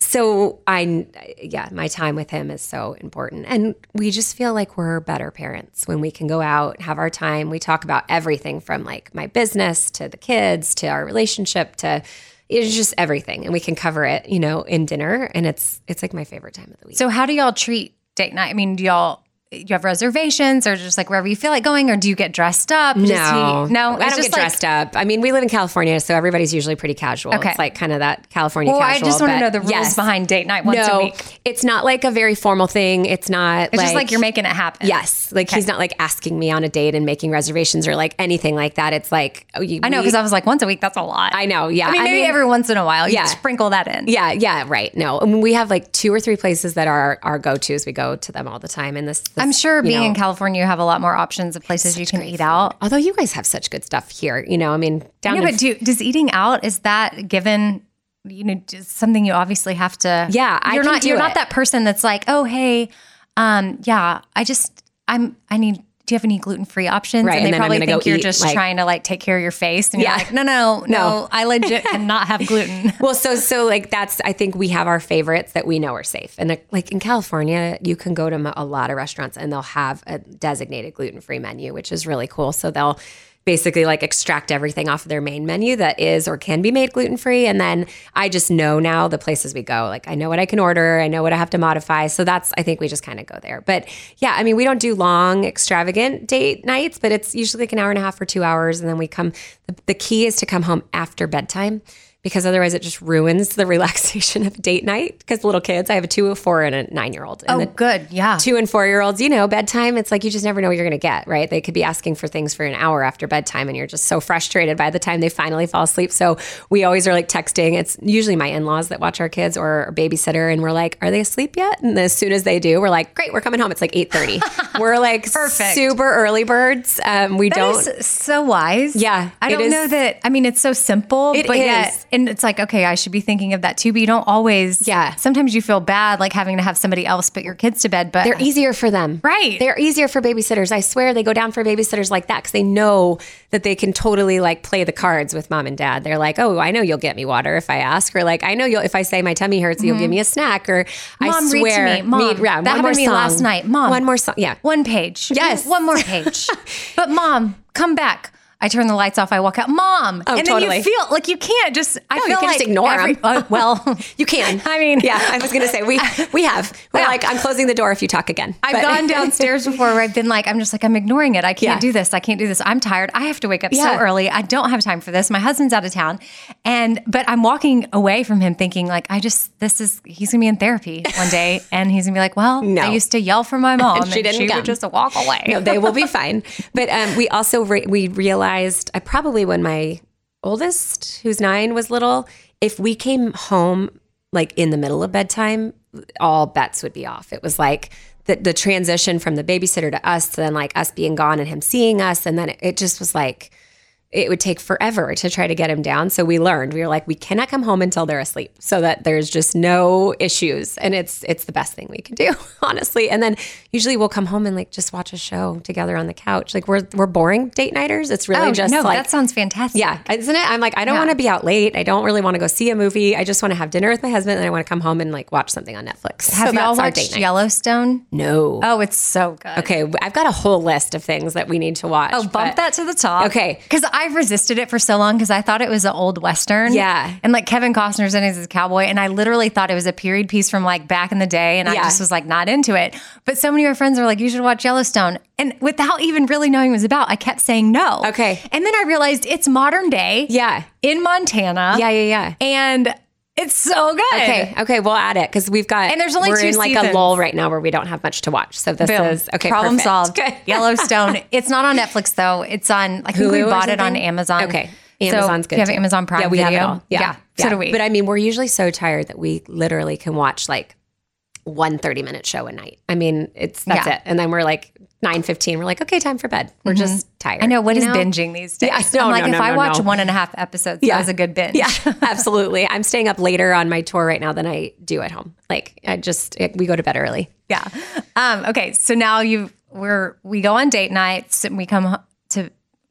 so I, yeah, my time with him is so important. And we just feel like we're better parents when we can go out, have our time. We talk about everything from like my business to the kids to our relationship to it's just everything. And we can cover it, you know, in dinner. And it's, it's like my favorite time of the week. So how do y'all treat date night? I mean, do y'all, you have reservations or just like wherever you feel like going, or do you get dressed up? Does No, he, no, I don't get dressed up. I mean, we live in California, so everybody's usually pretty casual. Okay. It's like kind of that California Well, casual. I just want to but know the rules yes. behind date night once no, a week. it's not like a very formal thing. It's not. It's like, just like you're making it happen. Yes, like he's not like asking me on a date and making reservations or like anything like that. It's like oh, you, I know, because I was like, once a week, that's a lot. I know. Yeah, I mean, maybe every once in a while, you yeah. sprinkle that in. Yeah, yeah, right. No, I mean, we have like two or three places that are our go tos. We go to them all the time, and this. this I'm sure you being know, in California, you have a lot more options of places you can eat out. Although you guys have such good stuff here, you know. I mean, down Yeah, in but do, does eating out, is that given, you know, just something you obviously have to? Yeah, I you're can not. do You're it. not that person that's like, oh, hey, um, yeah, I just, I'm, I need. Do you have any gluten free options? Right, And they and then I'm probably gonna think go you're eat, just like- trying to like take care of your face, and Yeah. you're like, no, no, no, No. I legit cannot have gluten. Well, so so like that's I think we have our favorites that we know are safe, and like in California, you can go to a lot of restaurants and they'll have a designated gluten free menu, which is really cool. So they'll basically like extract everything off of their main menu that is or can be made gluten free, and then I just know now the places we go. Like I know what I can order, I know what I have to modify. So that's I think we just kind of go there. But yeah, I mean we don't do long extravagant date nights, but it's usually like an hour and a half or two hours, and then we come. The, the key is to come home after bedtime, because otherwise it just ruins the relaxation of date night. Because little kids, I have a two, a four, and a nine-year-old. And Oh, the good, yeah. two and four-year-olds, you know, bedtime, it's like you just never know what you're going to get, right? They could be asking for things for an hour after bedtime, and you're just so frustrated by the time they finally fall asleep. So we always are like texting. It's usually my in-laws that watch our kids or a babysitter, and we're like, are they asleep yet? And as soon as they do, we're like, great, we're coming home. It's like eight thirty. We're like Perfect. super early birds. Um, we That don't. is so wise. Yeah, I it don't is- know that. I mean, it's so simple, It but is. yet, and it's like, okay, I should be thinking of that too, but you don't always. Yeah. Sometimes you feel bad, like having to have somebody else put your kids to bed, but They're easier for them. Right. They're easier for babysitters. I swear they go down for babysitters like that because they know that they can totally like play the cards with mom and dad. They're like, oh, I know you'll get me water if I ask. Or like, I know you'll, if I say my tummy hurts, you'll give me a snack. Or Mom, I read to swear. me. Mom, yeah, that one happened more to me song. last night. Mom. One more song. Yeah. One page. Yes. One more page. But mom, come back. I turn the lights off. I walk out. Mom. Oh, and then totally. you feel like you can't just, I No, feel you can like just ignore every, 'em. uh, well, You can. I mean, yeah, I was going to say, we we have. We're Yeah. like, I'm closing the door if you talk again. I've But- gone downstairs before where I've been like, I'm just like, I'm ignoring it. I can't Yeah. do this. I can't do this. I'm tired. I have to wake up so Yeah. early. I don't have time for this. My husband's out of town. And, but I'm walking away from him thinking like, I just, this is, he's gonna be in therapy one day. And he's gonna be like, well, No. I used to yell for my mom She and didn't she come. would just walk away. No, they will be fine. But um, we also re- we realized, I probably when my oldest, who's nine, was little, if we came home like in the middle of bedtime, all bets would be off. It was like the the transition from the babysitter to us to then like us being gone and him seeing us, and then it, it just was like it would take forever to try to get him down. So we learned, we were like, we cannot come home until they're asleep so that there's just no issues. And it's it's the best thing we can do, honestly. And then usually we'll come home and like just watch a show together on the couch. Like we're we're boring date nighters. It's really Oh, just no, like that sounds fantastic. yeah, isn't it? I'm like, I don't Yeah. want to be out late. I don't really want to go see a movie. I just want to have dinner with my husband, and I want to come home and like watch something on Netflix. Have So y'all that's our date watched night. Yellowstone? No. Oh, it's so good. Okay, I've got a whole list of things that we need to watch. Oh, bump but- that to the top. Okay. Because I've resisted it for so long because I thought it was an old Western. Yeah. And like Kevin Costner's in it as a cowboy. And I literally thought it was a period piece from like back in the day. And I Yeah. just was like not into it. But so many of my friends are like, you should watch Yellowstone. And without even really knowing what it was about, I kept saying no. Okay. And then I realized it's modern day Yeah. in Montana. Yeah, yeah, yeah. And it's so good. Okay, okay, we'll add it because we've got And there's only we're two in like a seasons. lull right now where we don't have much to watch. So this Boom. is okay. Problem perfect. solved. Good. Yellowstone. It's not on Netflix though. It's on. I think we Hulu or bought it on something? Amazon. Okay, So Amazon's good. Do you have too. Amazon Prime Yeah, we Video? have it all. Yeah. So do we. But I mean, we're usually so tired that we literally can watch like one thirty minute show a night. I mean, it's that's Yeah. it. And then we're like nine fifteen. We're like, okay, time for bed. We're just tired. Mm-hmm. I know what you is binging these days. Yeah, no, I'm like, no, if no, I no, watch no. one and a half episodes, Yeah. that was a good binge. Yeah, absolutely. I'm staying up later on my tour right now than I do at home. Like I just it, we go to bed early. Yeah. Um, okay. So now you we're we go on date nights and we come ho- to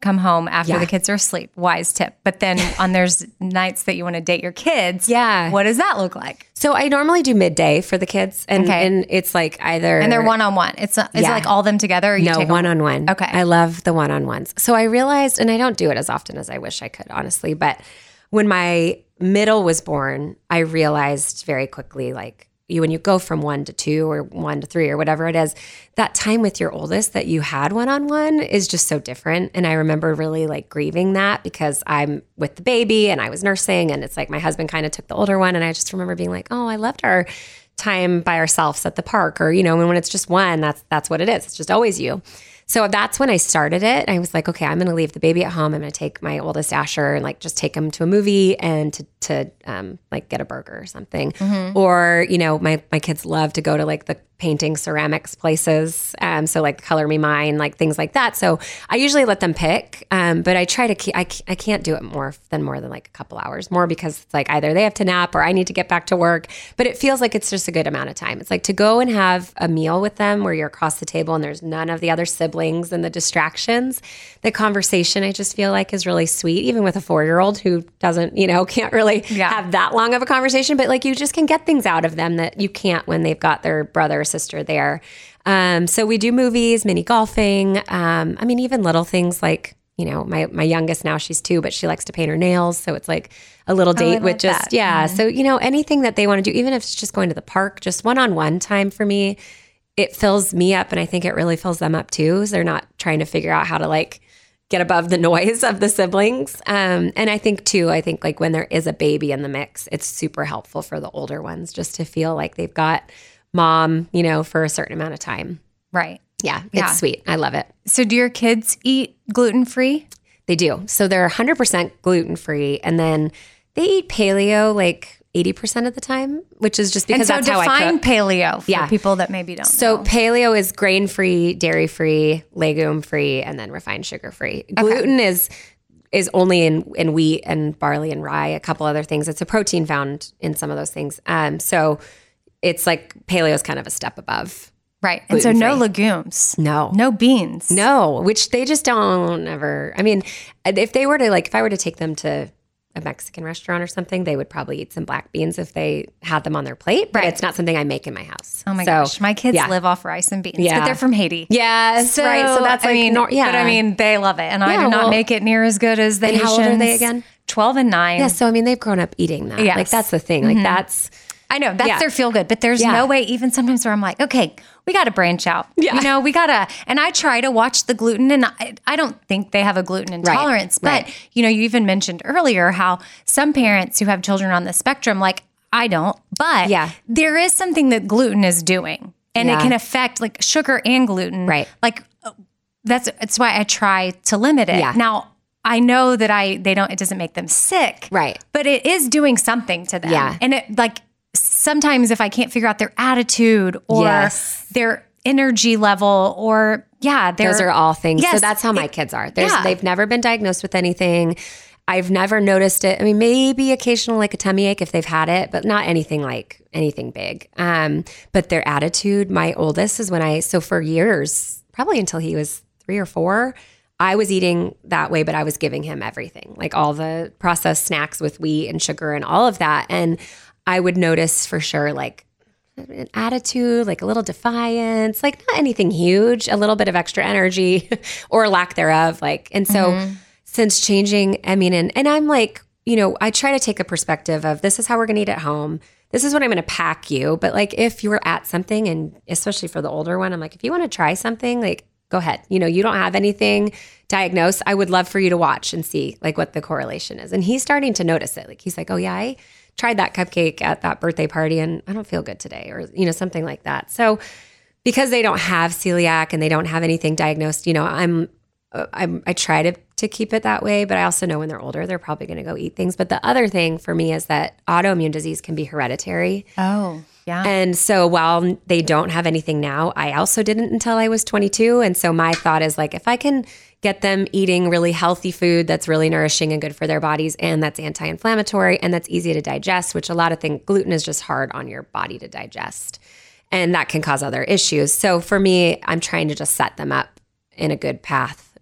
come home after Yeah. the kids are asleep. Wise tip. But then on there's nights that you want to date your kids. Yeah. What does that look like? So I normally do midday for the kids, and, Okay. and it's like either And they're one on one. It's is Yeah. it like all them together? Or you no take them- one on one. Okay. I love the one on ones. So I realized, and I don't do it as often as I wish I could, honestly, but when my middle was born, I realized very quickly, like, you when you go from one to two or one to three or whatever it is, that time with your oldest that you had one on one is just so different. And I remember really like grieving that because I'm with the baby and I was nursing, and it's like my husband kind of took the older one, and I just remember being like, oh, I loved our time by ourselves at the park, or you know, when, when it's just one, that's that's what it is. It's just always you. So that's when I started it. I was like, okay, I'm going to leave the baby at home. I'm going to take my oldest Asher and like just take him to a movie and to to um, like get a burger or something. Mm-hmm. Or you know, my my kids love to go to like the painting ceramics places. Um, so like Color Me Mine, like things like that. So I usually let them pick, um, but I try to keep. I I can't do it more than more than like a couple hours more because it's like either they have to nap or I need to get back to work. But it feels like it's just a good amount of time. It's like to go and have a meal with them where you're across the table and there's none of the other siblings and the distractions. The conversation I just feel like is really sweet, even with a four-year-old who doesn't, you know, can't really Yeah. have that long of a conversation. But like you just can get things out of them that you can't when they've got their brother or sister there. Um, so we do movies, mini golfing. Um, I mean, even little things like, you know, my my youngest now, she's two, but she likes to paint her nails. So it's like a little date Oh, I with like just, that. yeah. So, you know, anything that they want to do, even if it's just going to the park, just one-on-one time for me, it fills me up. And I think it really fills them up too. So they're not trying to figure out how to like get above the noise of the siblings. Um, and I think too, I think like when there is a baby in the mix, it's super helpful for the older ones just to feel like they've got mom, you know, for a certain amount of time. Right. Yeah, it's Yeah. sweet. I love it. So do your kids eat gluten-free? They do. So they're one hundred percent gluten-free. And then they eat paleo like eighty percent of the time, which is just because and so that's how I define cook. paleo for Yeah. people that maybe don't So know. paleo is grain-free, dairy-free, legume-free, and then refined sugar-free. Gluten is is only in, in wheat and barley and rye, a couple other things. It's a protein found in some of those things. Um, so it's like paleo is kind of a step above. Right. And so no gluten-free. legumes. No. No beans. No, which they just don't ever. I mean, if they were to like, if I were to take them to a Mexican restaurant or something, they would probably eat some black beans if they had them on their plate. But Right. it's not something I make in my house. Oh my So, gosh. My kids yeah. live off rice and beans, Yeah. but they're from Haiti. Yes, right. So that's like, I mean, nor- yeah. but I mean, they love it. And I Yeah, do not well- make it near as good as the And Haitians. how old are they again? twelve and nine. Yeah, so I mean, they've grown up eating that. Yes. Like that's the thing. Like that's I know that's Yeah. their feel good, but there's Yeah. no way, even sometimes where I'm like, okay, we got to branch out. Yeah. You know, we got to, and I try to watch the gluten, and I, I don't think they have a gluten intolerance, but right. you know, you even mentioned earlier how some parents who have children on the spectrum, like I don't, but Yeah. there is something that gluten is doing, and it Yeah. can affect like sugar and gluten. Right. Like that's, that's why I try to limit it. Yeah. Now, I know that I, they don't, it doesn't make them sick. Right. But it is doing something to them. Yeah. And it like, sometimes if I can't figure out their attitude or Yes. their energy level or yeah, they're, those are all things. So Yes. that's how my kids are. There's, Yeah. They've never been diagnosed with anything. I've never noticed it. I mean, maybe occasional like a tummy ache if they've had it, but not anything like anything big. Um, but their attitude, my oldest is when I, so for years, probably until he was three or four, I was eating that way, but I was giving him everything, like all the processed snacks with wheat and sugar and all of that. And I would notice for sure, like an attitude, like a little defiance, like not anything huge, a little bit of extra energy or lack thereof. Like, and so Mm-hmm. since changing, I mean, and, and I'm like, you know, I try to take a perspective of this is how we're going to eat at home. This is what I'm going to pack you. But like, if you're at something, and especially for the older one, I'm like, if you want to try something, like, go ahead. You know, you don't have anything diagnosed. I would love for you to watch and see like what the correlation is. And he's starting to notice it. Like, he's like, oh yeah, I tried that cupcake at that birthday party and I don't feel good today, or, you know, something like that. So because they don't have celiac and they don't have anything diagnosed, you know, I'm, uh, I'm I try to, to keep it that way, but I also know when they're older, they're probably going to go eat things. But the other thing for me is that autoimmune disease can be hereditary. Oh, yeah. And so while they don't have anything now, I also didn't until I was twenty-two. And so my thought is like, if I can get them eating really healthy food that's really nourishing and good for their bodies, and that's anti-inflammatory and that's easy to digest, which a lot of things, gluten is just hard on your body to digest. And that can cause other issues. So for me, I'm trying to just set them up in a good path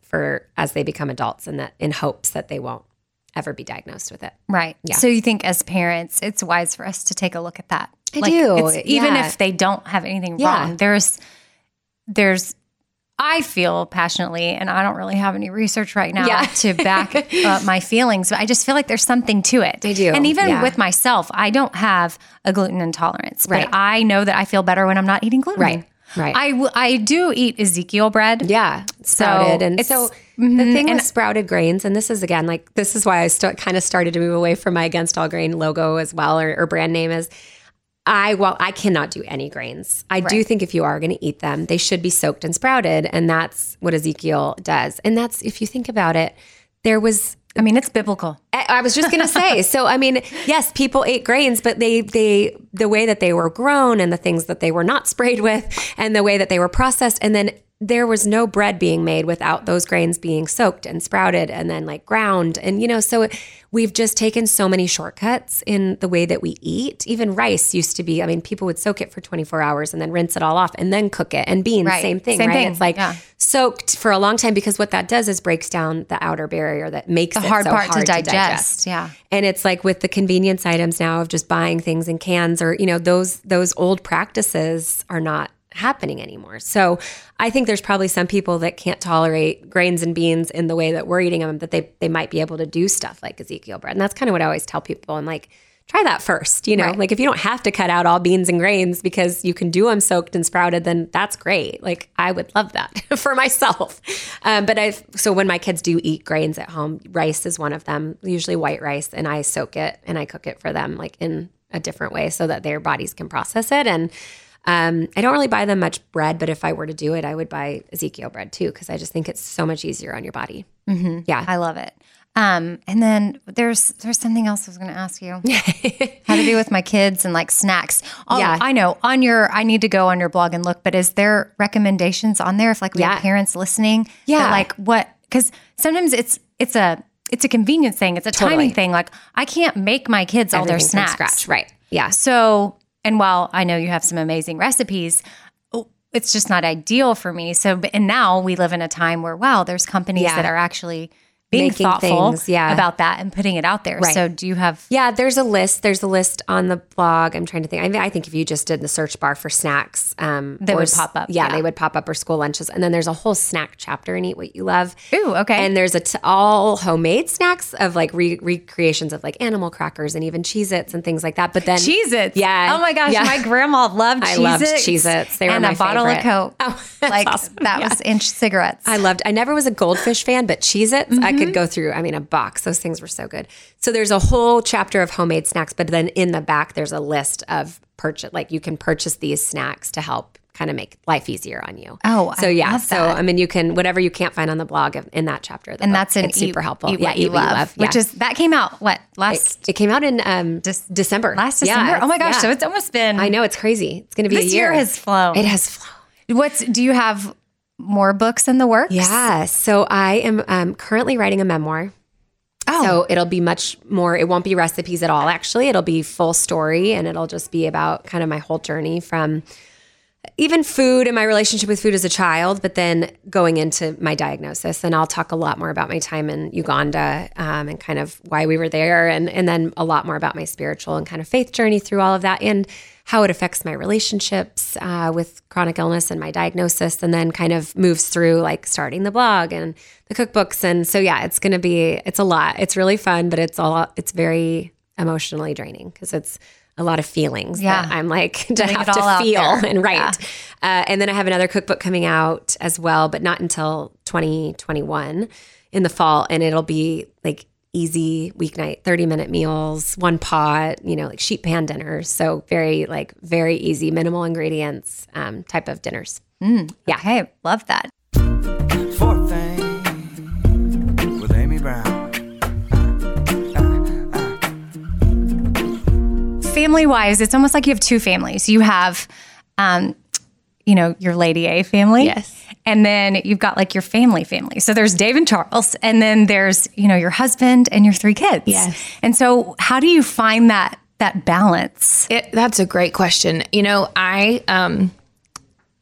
for as they become adults, and that in hopes that they won't ever be diagnosed with it. Right. Yeah. So you think as parents, it's wise for us to take a look at that. I do. It's, even Yeah. if they don't have anything Yeah. wrong, there's, there's, I feel passionately, and I don't really have any research right now Yeah. to back up my feelings, but I just feel like there's something to it. I do, And even yeah. with myself, I don't have a gluten intolerance, Right. but I know that I feel better when I'm not eating gluten. Right. Right. I, w- I do eat Ezekiel bread. Yeah, sprouted. And it's- so mhm, the thing and- with sprouted grains, and this is again, like, this is why I st- kind of started to move away from my Against All Grain logo as well, or, or brand name is, I, well, I cannot do any grains. I do Right. think if you are going to eat them, they should be soaked and sprouted. And that's what Ezekiel does. And that's, if you think about it, there was, I mean, it's biblical. I I was just going to say, so, I mean, yes, people ate grains, but they, they, the way that they were grown and the things that they were not sprayed with and the way that they were processed. And then there was no bread being made without those grains being soaked and sprouted and then like ground. And, you know, so it, we've just taken so many shortcuts in the way that we eat. Even rice used to be, I mean, people would soak it for twenty-four hours and then rinse it all off and then cook it. And beans, Right. same thing, Same right? thing, It's like yeah. soaked for a long time, because what that does is breaks down the outer barrier that makes The it hard so part hard to digest. Yeah. And it's like with the convenience items now of just buying things in cans, or, you know, those those old practices are not happening anymore. So I think there's probably some people that can't tolerate grains and beans in the way that we're eating them, that they they might be able to do stuff like Ezekiel bread. And that's kind of what I always tell people. I'm like, try that first, you know, Right. like if you don't have to cut out all beans and grains because you can do them soaked and sprouted, then that's great. Like I would love that for myself. Um, but I, so when my kids do eat grains at home, rice is one of them, usually white rice, and I soak it and I cook it for them like in a different way so that their bodies can process it. And um, I don't really buy them much bread, but if I were to do it, I would buy Ezekiel bread too, because I just think it's so much easier on your body. Mm-hmm. Yeah. I love it. Um, and then there's there's something else I was going to ask you. How to do with my kids and like snacks. Oh, Yeah. I know. On your, I need to go on your blog and look. But is there recommendations on there if like we Yeah. have parents listening? Yeah. that, like what? Because sometimes it's it's a it's a convenience thing. It's a Totally. timing thing. Like I can't make my kids all their Everything from snacks. scratch. Right. Yeah. So, and while I know you have some amazing recipes, oh, it's just not ideal for me. So, but- and now we live in a time where, wow, there's companies Yeah. that are actually being Making thoughtful things, yeah. about that and putting it out there. Right. So do you have, Yeah, there's a list. There's a list on the blog. I'm trying to think. I, mean, I think if you just did the search bar for snacks, um, They or would s- pop up, Yeah, yeah. they would pop up, or school lunches. And then there's a whole snack chapter in Eat What You Love. Ooh, okay. And there's a t- all homemade snacks of like re- recreations of like animal crackers and even Cheez-Its and things like that. But then Cheez-Its. Yeah. Oh my gosh, Yeah. my grandma loved I Cheez-Its. loved Cheez-Its. They were and my a bottle favorite. of Coke. Oh, that's like awesome. that Yeah. was inch cigarettes. I loved, I never was a Goldfish fan, but Cheez-Its, I Mm-hmm. could go through, I mean, a box. Those things were so good. So there's a whole chapter of homemade snacks, but then in the back, there's a list of purchase, like you can purchase these snacks to help kind of make life easier on you. Oh, so I yeah. love So, that. I mean, you can, whatever you can't find on the blog in that chapter. of the and book, that's an it's super Eat- helpful. Eat yeah. What You Eat What You Love, Love. which yeah. is, that came out, what, last, It, it came out in um, Just- December. last Yeah, December? Oh my gosh. yeah. So it's almost been, I know, it's crazy. It's going to be this a year. year has flown. It has flown. What's, do you have more books in the works? Yeah. So I am um, currently writing a memoir. Oh. So it'll be much more, it won't be recipes at all, actually. It'll be full story, and it'll just be about kind of my whole journey from even food and my relationship with food as a child, but then going into my diagnosis. And I'll talk a lot more about my time in Uganda um, and kind of why we were there, and, and then a lot more about my spiritual and kind of faith journey through all of that, and how it affects my relationships uh, with chronic illness and my diagnosis, and then kind of moves through like starting the blog and the cookbooks. And so, yeah, it's going to be, it's a lot. It's really fun, but it's a lot, it's very emotionally draining because it's a lot of feelings Yeah. that I'm like to Getting have it all to out feel there. and write. Yeah. Uh, and then I have another cookbook coming out as well, but not until twenty twenty-one in the fall. And it'll be like easy weeknight, thirty minute meals, one pot, you know, like sheet pan dinners. So very like very easy, minimal ingredients um, type of dinners. Yeah. Okay. Love that. Fourth thing with Amy Brown. Family wise, it's almost like you have two families. You have, um, you know, your Lady A family. Yes. And then you've got like your family family. So there's Dave and Charles, and then there's, you know, your husband and your three kids. Yes. And so how do you find that that balance? It, that's a great question. You know, I um,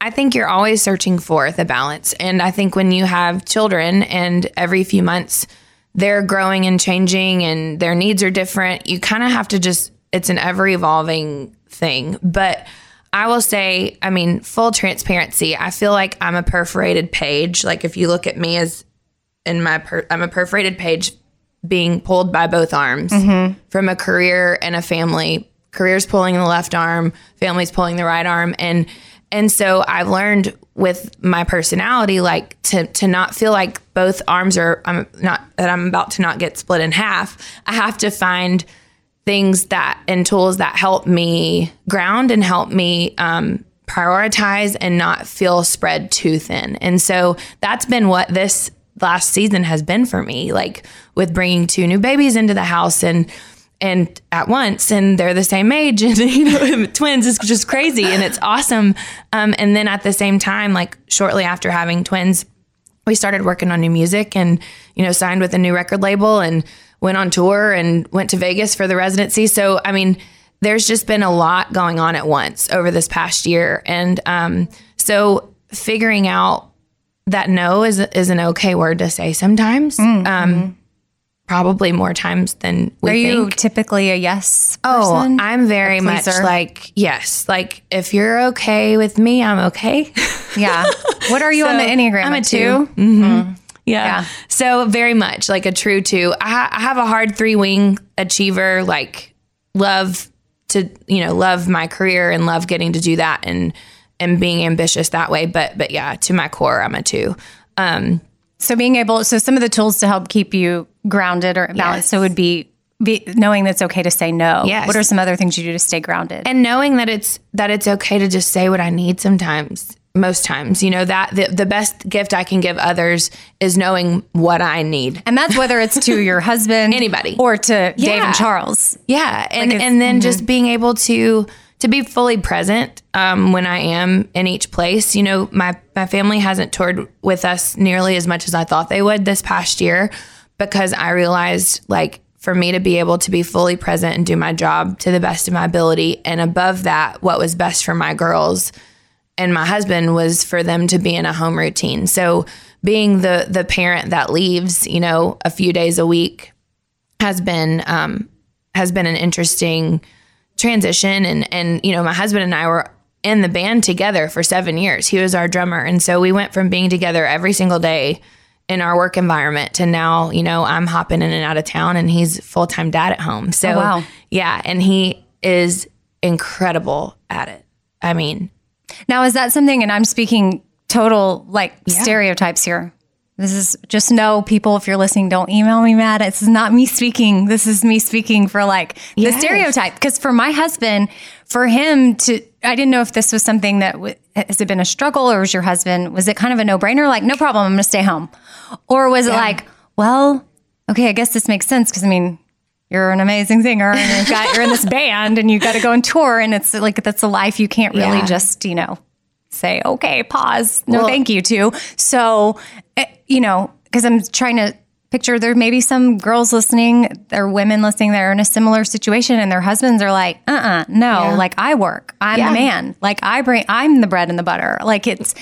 I think you're always searching for the balance. And I think when you have children and every few months they're growing and changing and their needs are different, you kind of have to just, it's an ever evolving thing. But I will say, I mean, full transparency, I feel like I'm a perforated page. Like if you look at me as in my, per, I'm a perforated page being pulled by both arms mm-hmm. from a career and a family. Career's pulling the left arm, family's pulling the right arm. And, and so I've learned with my personality, like to, to not feel like both arms are, I'm not, that I'm about to not get split in half. I have to find things that and tools that help me ground and help me um, prioritize and not feel spread too thin. And so that's been what this last season has been for me, like with bringing two new babies into the house and and at once, and they're the same age, and you know, twins is just crazy, and it's awesome. Um, and then at the same time, like shortly after having twins, we started working on new music, and you know, signed with a new record label, and went on tour, and went to Vegas for the residency. So, I mean, there's just been a lot going on at once over this past year, and um, so figuring out that no is is an okay word to say sometimes. Mm-hmm. Um, Probably more times than we Are you think. typically a yes person? Oh, I'm very much like, yes. Like, if you're okay with me, I'm okay. Yeah. What are you so on the Enneagram? I'm a two. two? Mm-hmm. Mm. Yeah. Yeah. So very much like a true two. I, ha- I have a hard three wing achiever, like love to, you know, love my career and love getting to do that and, and being ambitious that way. But, but yeah, to my core, I'm a two. Um, So being able, so some of the tools to help keep you grounded or balanced, Yes. so would be, be knowing that it's okay to say no. Yes. What are some other things you do to stay grounded? And knowing that it's that it's okay to just say what I need sometimes, most times. You know, that the, the best gift I can give others is knowing what I need. And that's whether it's to your husband, Anybody. or to Dave Yeah. and Charles. Yeah. And Like it's- and then just being able to to be fully present um, when I am in each place. You know, my, my family hasn't toured with us nearly as much as I thought they would this past year, because I realized, like, for me to be able to be fully present and do my job to the best of my ability, and above that, what was best for my girls and my husband was for them to be in a home routine. So being the the parent that leaves, you know, a few days a week has been um, has been an interesting transition. And, and, you know, my husband and I were in the band together for seven years. He was our drummer. And so we went from being together every single day in our work environment to now, you know, I'm hopping in and out of town and he's full-time dad at home. So Oh, wow. yeah. And he is incredible at it. I mean, Now, is that something, and I'm speaking total like stereotypes here. This is just know, people, if you're listening, don't email me mad. This is not me speaking. This is me speaking for like the Yes. stereotype. Because for my husband, for him to, I didn't know if this was something that, w- has it been a struggle, or was your husband, was it kind of a no brainer? Like, no problem, I'm going to stay home. Or was it like, well, okay, I guess this makes sense. Cause I mean, you're an amazing singer and you've got, you're in this band and you got to go on tour. And it's like, that's a life you can't really Yeah. just, you know, say, okay, pause. No, Well- thank you to. So, eh, you know, because I'm trying to picture there may be some girls listening or women listening that are in a similar situation and their husbands are like, uh-uh, no, Yeah. like I work, I'm Yeah. the man. Like I bring, I'm the bread and the butter. Like it's,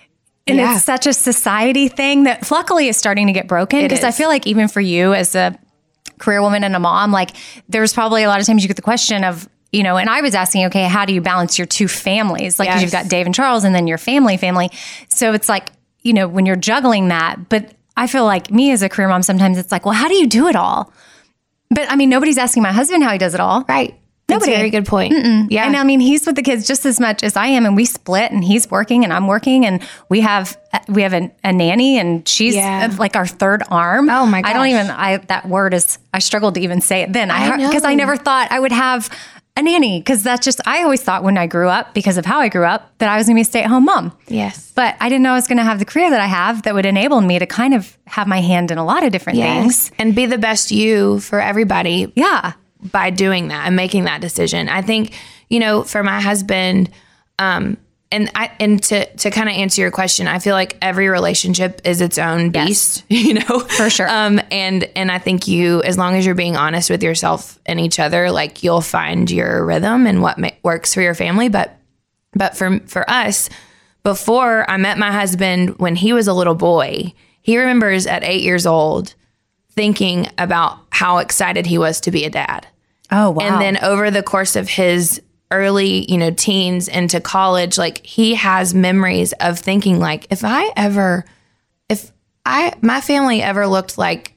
and Yeah. it's such a society thing that luckily is starting to get broken. Because I is. feel like even for you as a career woman and a mom, like there's probably a lot of times you get the question of, you know, and I was asking, okay, how do you balance your two families? Like, 'cause you've Yes. got Dave and Charles and then your family family. So it's like, you know, when you're juggling that, but I feel like me as a career mom, sometimes it's like, well, how do you do it all? But I mean, nobody's asking my husband how he does it all. right. That's Nobody. a very good point. Yeah. And I mean, he's with the kids just as much as I am, and we split, and he's working and I'm working, and we have we have a, a nanny, and she's Yeah. like our third arm. Oh, my I don't gosh. even. I that word is. I struggled to even say it then. I because I, know. never thought I would have a nanny, because that's just I always thought when I grew up, because of how I grew up, that I was going to be a stay at home mom. Yes. But I didn't know I was going to have the career that I have that would enable me to kind of have my hand in a lot of different things. And be the best you for everybody. Yeah. By doing that and making that decision. I think, you know, for my husband, um, and I and to to kind of answer your question, I feel like every relationship is its own beast, you know, For sure. Um, and and I think you, as long as you're being honest with yourself and each other, like you'll find your rhythm and what ma- works for your family. But but for for us, before I met my husband when he was a little boy, he remembers at eight years old thinking about how excited he was to be a dad. Oh, wow. And then over the course of his early, you know, teens into college, like he has memories of thinking like, if I ever, if I, my family ever looked like,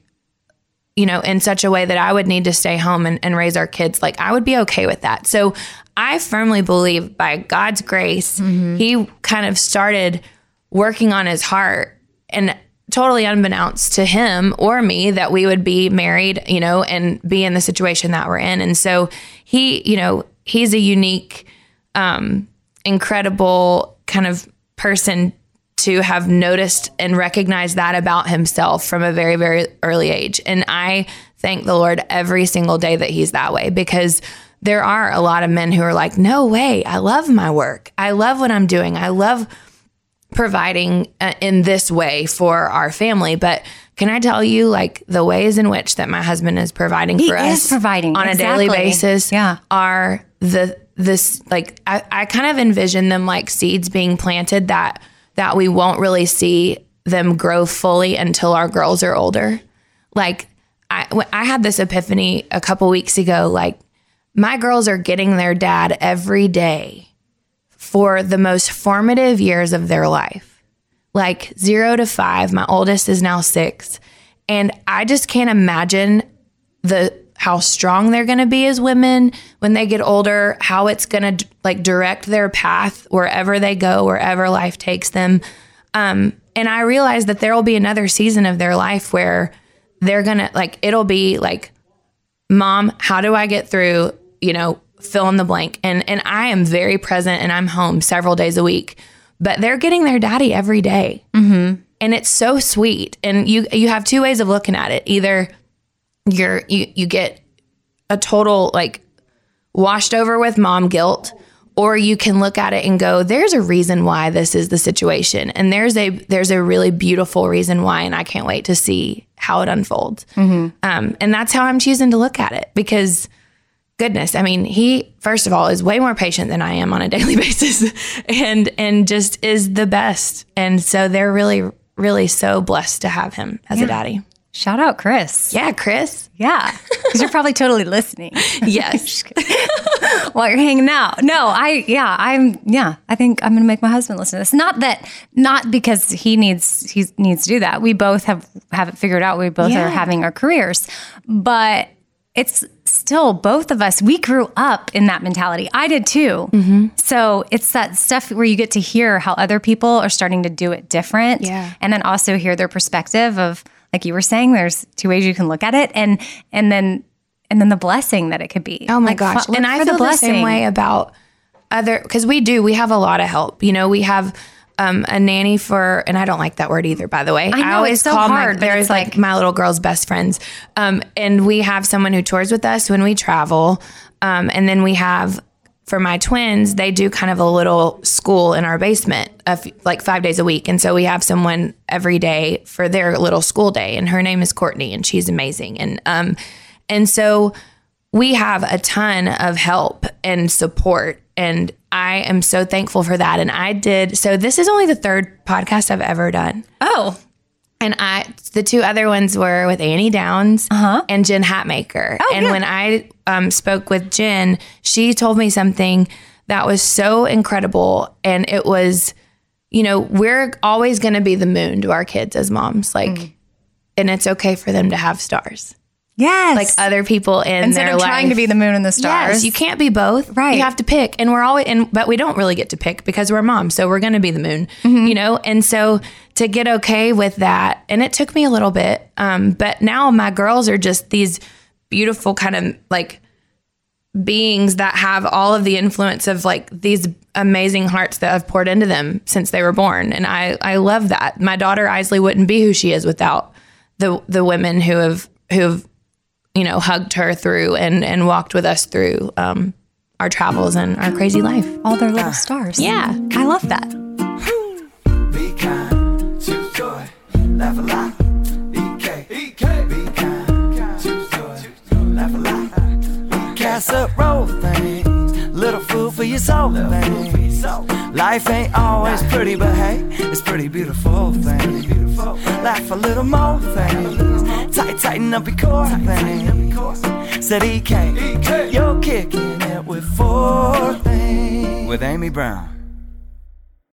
you know, in such a way that I would need to stay home and, and raise our kids, like I would be okay with that. So I firmly believe by God's grace, mm-hmm. he kind of started working on his heart, and totally unbeknownst to him or me that we would be married, you know, and be in the situation that we're in. And so he, you know, he's a unique, um, incredible kind of person to have noticed and recognized that about himself from a very, very early age. And I thank the Lord every single day that he's that way, because there are a lot of men who are like, no way, I love my work. I love what I'm doing. I love providing uh, in this way for our family. But can I tell you, like, the ways in which that my husband is providing he for is us providing. on exactly. a daily basis yeah. are the, this, like, I, I kind of envision them like seeds being planted that, that we won't really see them grow fully until our girls are older. Like I, I had this epiphany a couple weeks ago, like, my girls are getting their dad every day for the most formative years of their life, like zero to five. My oldest is now six. And I just can't imagine the how strong they're going to be as women when they get older, how it's going to like direct their path wherever they go, wherever life takes them. Um, and I realize that there will be another season of their life where they're going to like, it'll be like, Mom, how do I get through, you know, fill in the blank. And and I am very present and I'm home several days a week, but they're getting their daddy every day. Mm-hmm. And it's so sweet. And you you have two ways of looking at it. Either you're you, you get a total like washed over with mom guilt, or you can look at it and go, there's a reason why this is the situation. And there's a there's a really beautiful reason why, and I can't wait to see how it unfolds. Mm-hmm. Um, and that's how I'm choosing to look at it, because goodness, I mean, he, first of all, is way more patient than I am on a daily basis, and and just is the best. And so they're really, really so blessed to have him as yeah. a daddy. Shout out Chris. Yeah, Chris. Yeah, because you're probably totally listening. Yes. While you're hanging out. No, I, yeah, I'm, yeah, I think I'm going to make my husband listen to this. Not that, not because he needs, he needs to do that. We both have, have it figured out. We both Yeah. are having our careers, but it's still both of us. We grew up in that mentality. I did too. Mm-hmm. So it's that stuff where you get to hear how other people are starting to do it different. Yeah. And then also hear their perspective of, like you were saying, there's two ways you can look at it. And, and then, and then the blessing that it could be. Oh my like, gosh. look And I for feel the, blessing. same way about other, because we do, we have a lot of help. You know, we have um, a nanny for, and I don't like that word either, by the way. I know, always it's so call hard, my, but there's it's like, like- my little girl's best friends. Um, and we have someone who tours with us when we travel. Um, and then we have, for my twins, they do kind of a little school in our basement, of like five days a week. And so we have someone every day for their little school day, and her name is Courtney, and she's amazing. And, um, and so we have a ton of help and support, and I am so thankful for that. And I did, so this is only the third podcast I've ever done. Oh, And I, the two other ones were with Annie Downs Uh-huh. and Jen Hatmaker. Oh, and yeah. when I um, spoke with Jen, she told me something that was so incredible. And it was, you know, we're always going to be the moon to our kids as moms. Like, Mm. and it's okay for them to have stars. yes. Like other people in Instead their of life. trying to be the moon and the stars. Yes, you can't be both. Right. You have to pick. And we're always, and but we don't really get to pick because we're moms. So we're going to be the moon, Mm-hmm. you know? And so to get okay with that, and it took me a little bit, um, but now my girls are just these beautiful kind of like beings that have all of the influence of like these amazing hearts that have poured into them since they were born. And I, I love that. My daughter Isley wouldn't be who she is without the, the women who have, who have, you know, hugged her through and, and walked with us through um, our travels and our crazy life. all their little stars. Yeah. I love that. Be kind, choose joy, laugh a lot. E K, E K, be kind, choose joy, laugh a lot. Casserole things, little food for your soul things. Life Life ain't always pretty, but hey, it's pretty beautiful thing. Laugh a little more thing. Tight, tighten up your core thing. Said E K, you're kicking it with four things. With Amy Brown.